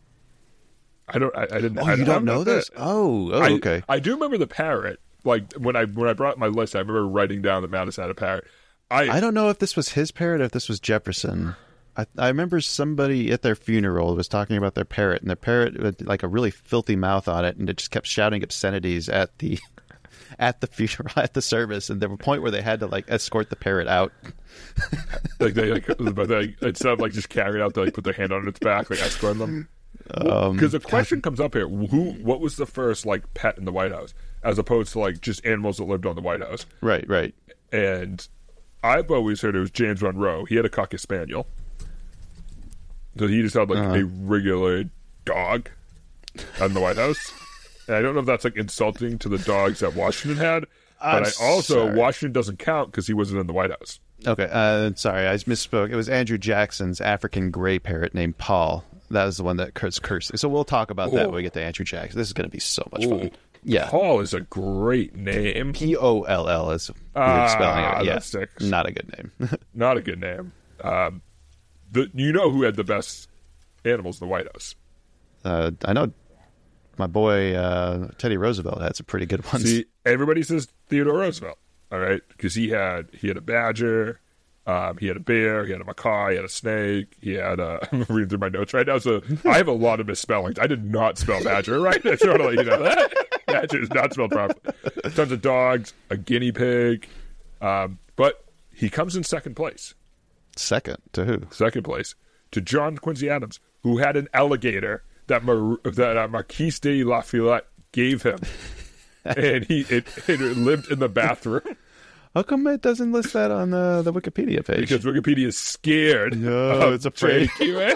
I don't. I, I didn't. Oh, I, you I don't know that. this? Oh, oh, I, okay. I do remember the parrot. Like when I when I brought my list, I remember writing down that Madison had a parrot. I, I don't know if this was his parrot or if this was Jefferson. I, I remember somebody at their funeral was talking about their parrot, and their parrot had like a really filthy mouth on it, and it just kept shouting obscenities at the at the funeral, at the service, and there was a point where they had to like escort the parrot out. like they like, but they instead of like just carrying it out, they like put their hand on its back, like escorting them. Um, Because the question comes up here: Who? What was the first like pet in the White House, as opposed to like just animals that lived on the White House? right, right. And I've always heard it was James Monroe. He had a Cocker Spaniel, so he just had like Uh-huh. a regular dog in the White House. And I don't know if that's like insulting to the dogs that Washington had, I'm but I also sorry. Washington doesn't count because he wasn't in the White House. Okay, uh, sorry, I misspoke. It was Andrew Jackson's African gray parrot named Paul. That was the one that Kurt's cursing. So we'll talk about that Ooh. when we get to Andrew Jackson. This is going to be so much Ooh. fun. Yeah. Paul is a great name. P O L L is weird Ah, spelling it. Yeah, that sticks. not a good name. Not a good name. Um, the you know who had the best animals in the White House? uh, I know my boy uh, Teddy Roosevelt had some pretty good ones. See, everybody says Theodore Roosevelt, all right, because he had he had a badger, um, he had a bear, he had a macaw, he had a snake, he had a. I'm reading through my notes right now, so I have a lot of misspellings. I did not spell badger right. I just want to let you know that badger is not spelled properly. Tons of dogs, a guinea pig, um, but he comes in second place. Second to who? Second place to John Quincy Adams, who had an alligator that Mar- that uh, Marquise de Lafayette gave him, and he it, it lived in the bathroom How come it doesn't list that on the, the Wikipedia page? because Wikipedia is scared. No, of it's afraid. J Q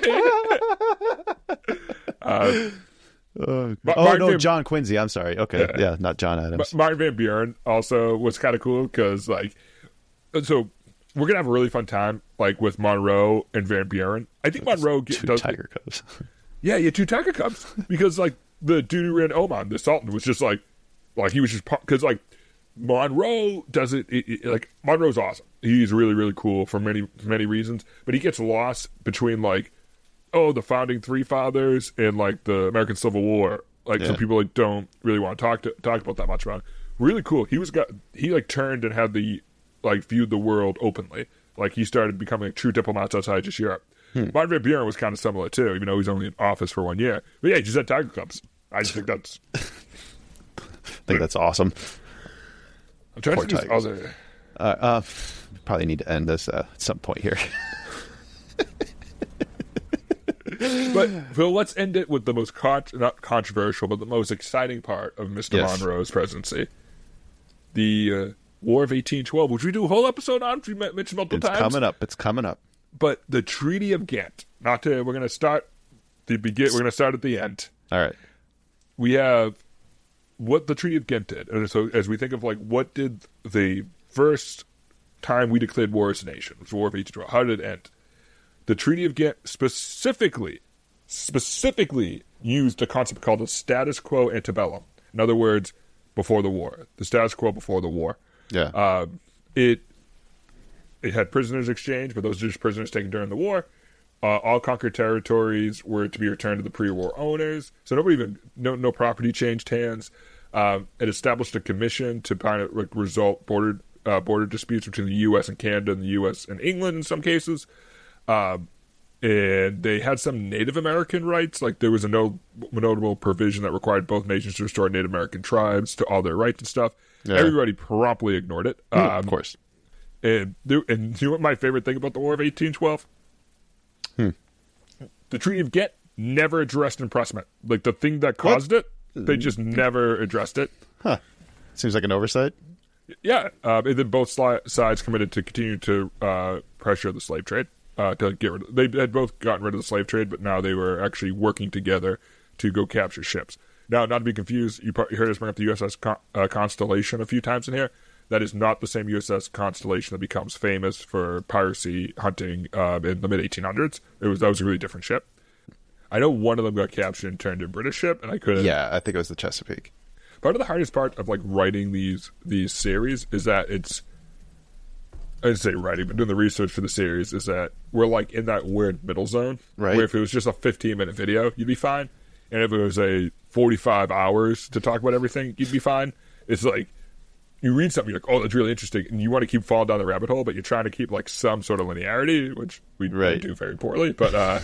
A. uh, Uh, Ma- oh Martin no, Van- John Quincy. I'm sorry. Okay, Yeah. yeah, not John Adams. but Martin Van Buren also was kind of cool because like, so we're gonna have a really fun time like with Monroe and Van Buren. I think Monroe get, Two does tiger cubs. Yeah, you had two tiger cubs because like the dude who ran Oman, the Sultan, was just like, like he was just because like Monroe doesn't it, it, like Monroe's awesome. He's really really cool for many for many reasons, but he gets lost between like oh the founding three fathers and like the American Civil War. Like some Yeah. people like don't really want to talk to talk about that much about. It. Really cool. He was got he like turned and had the like viewed the world openly. Like he started becoming true diplomats outside just Europe. Hmm. Martin Van Buren was kind of similar too, even though he's only in office for one year. But yeah, he just had tiger cubs. I just think that's. I think that's awesome. I'm trying Poor to think of tigers. other. Uh, uh, probably need to end this uh, at some point here. But Phil, let's end it with the most con- not controversial, but the most exciting part of Mister Yes. Monroe's presidency, the uh, War of eighteen twelve, which we do a whole episode on. Which we met- mentioned multiple It's times. coming up. It's coming up. But the Treaty of Ghent. Not to. We're going to start the begin. We're going to start at the end. All right. We have what the Treaty of Ghent did, and so as we think of like what did the first time we declared war as a nation. It was the War of eighteen twelve. How did it end? The Treaty of Ghent specifically, specifically used a concept called the status quo antebellum. In other words, before the war. The status quo before the war. Yeah. Uh, it it had prisoners exchanged, but those are just prisoners taken during the war. Uh, all conquered territories were to be returned to the pre-war owners. So nobody even, no no property changed hands. Uh, it established a commission to kind of like resolve border uh, border disputes between the U S and Canada and the U S and England in some cases. Uh, and they had some Native American rights. Like there was a no, notable provision that required both nations to restore Native American tribes to all their rights and stuff. Yeah. Everybody promptly ignored it. Mm, um, of course. And, and you know what my favorite thing about the War of eighteen twelve? Hmm. The Treaty of Ghent never addressed impressment. Like the thing that caused what? it, they just never addressed it. Huh. Seems like an oversight. Yeah. Uh, and then both sli- sides committed to continue to uh, pressure the slave trade. Uh, to get rid of, they had both gotten rid of the slave trade, but now they were actually working together to go capture ships. Now, not to be confused, you, probably, you heard us bring up the U S S Con- uh, Constellation a few times in here. That is not the same U S S Constellation that becomes famous for piracy hunting uh, in the mid eighteen hundreds. It was that was a really different ship. I know one of them got captured and turned to a British ship, and I couldn't. Yeah, I think it was the Chesapeake. Part of the hardest part of like writing these these series is that it's. I didn't say writing, but doing the research for the series is that we're like in that weird middle zone. Right. Where if it was just a fifteen minute video, you'd be fine. And if it was a forty-five hours to talk about everything, you'd be fine. It's like you read something, you're like, oh, that's really interesting. And you want to keep falling down the rabbit hole, but you're trying to keep like some sort of linearity, which we right. do very poorly. But, uh,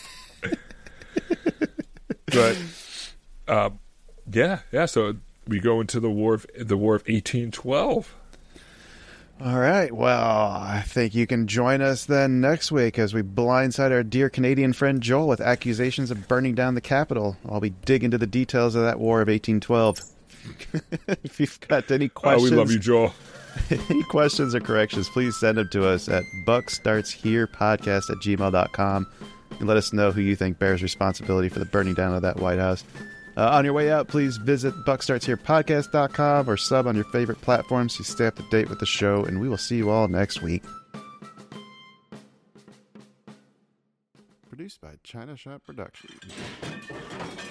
but, um, yeah, yeah. So we go into the war of the War of eighteen twelve. All right. Well, I think you can join us then next week as we blindside our dear Canadian friend Joel with accusations of burning down the Capitol. I'll be digging into the details of that War of eighteen twelve. If you've got any questions, oh, we love you, Joel. Any questions or corrections, please send them to us at buckstartsherepodcast at gmail dot com and let us know who you think bears responsibility for the burning down of that White House. Uh, on your way out, please visit buck starts here podcast dot com or sub on your favorite platforms to stay up to date with the show, and we will see you all next week. Produced by China Shop Productions.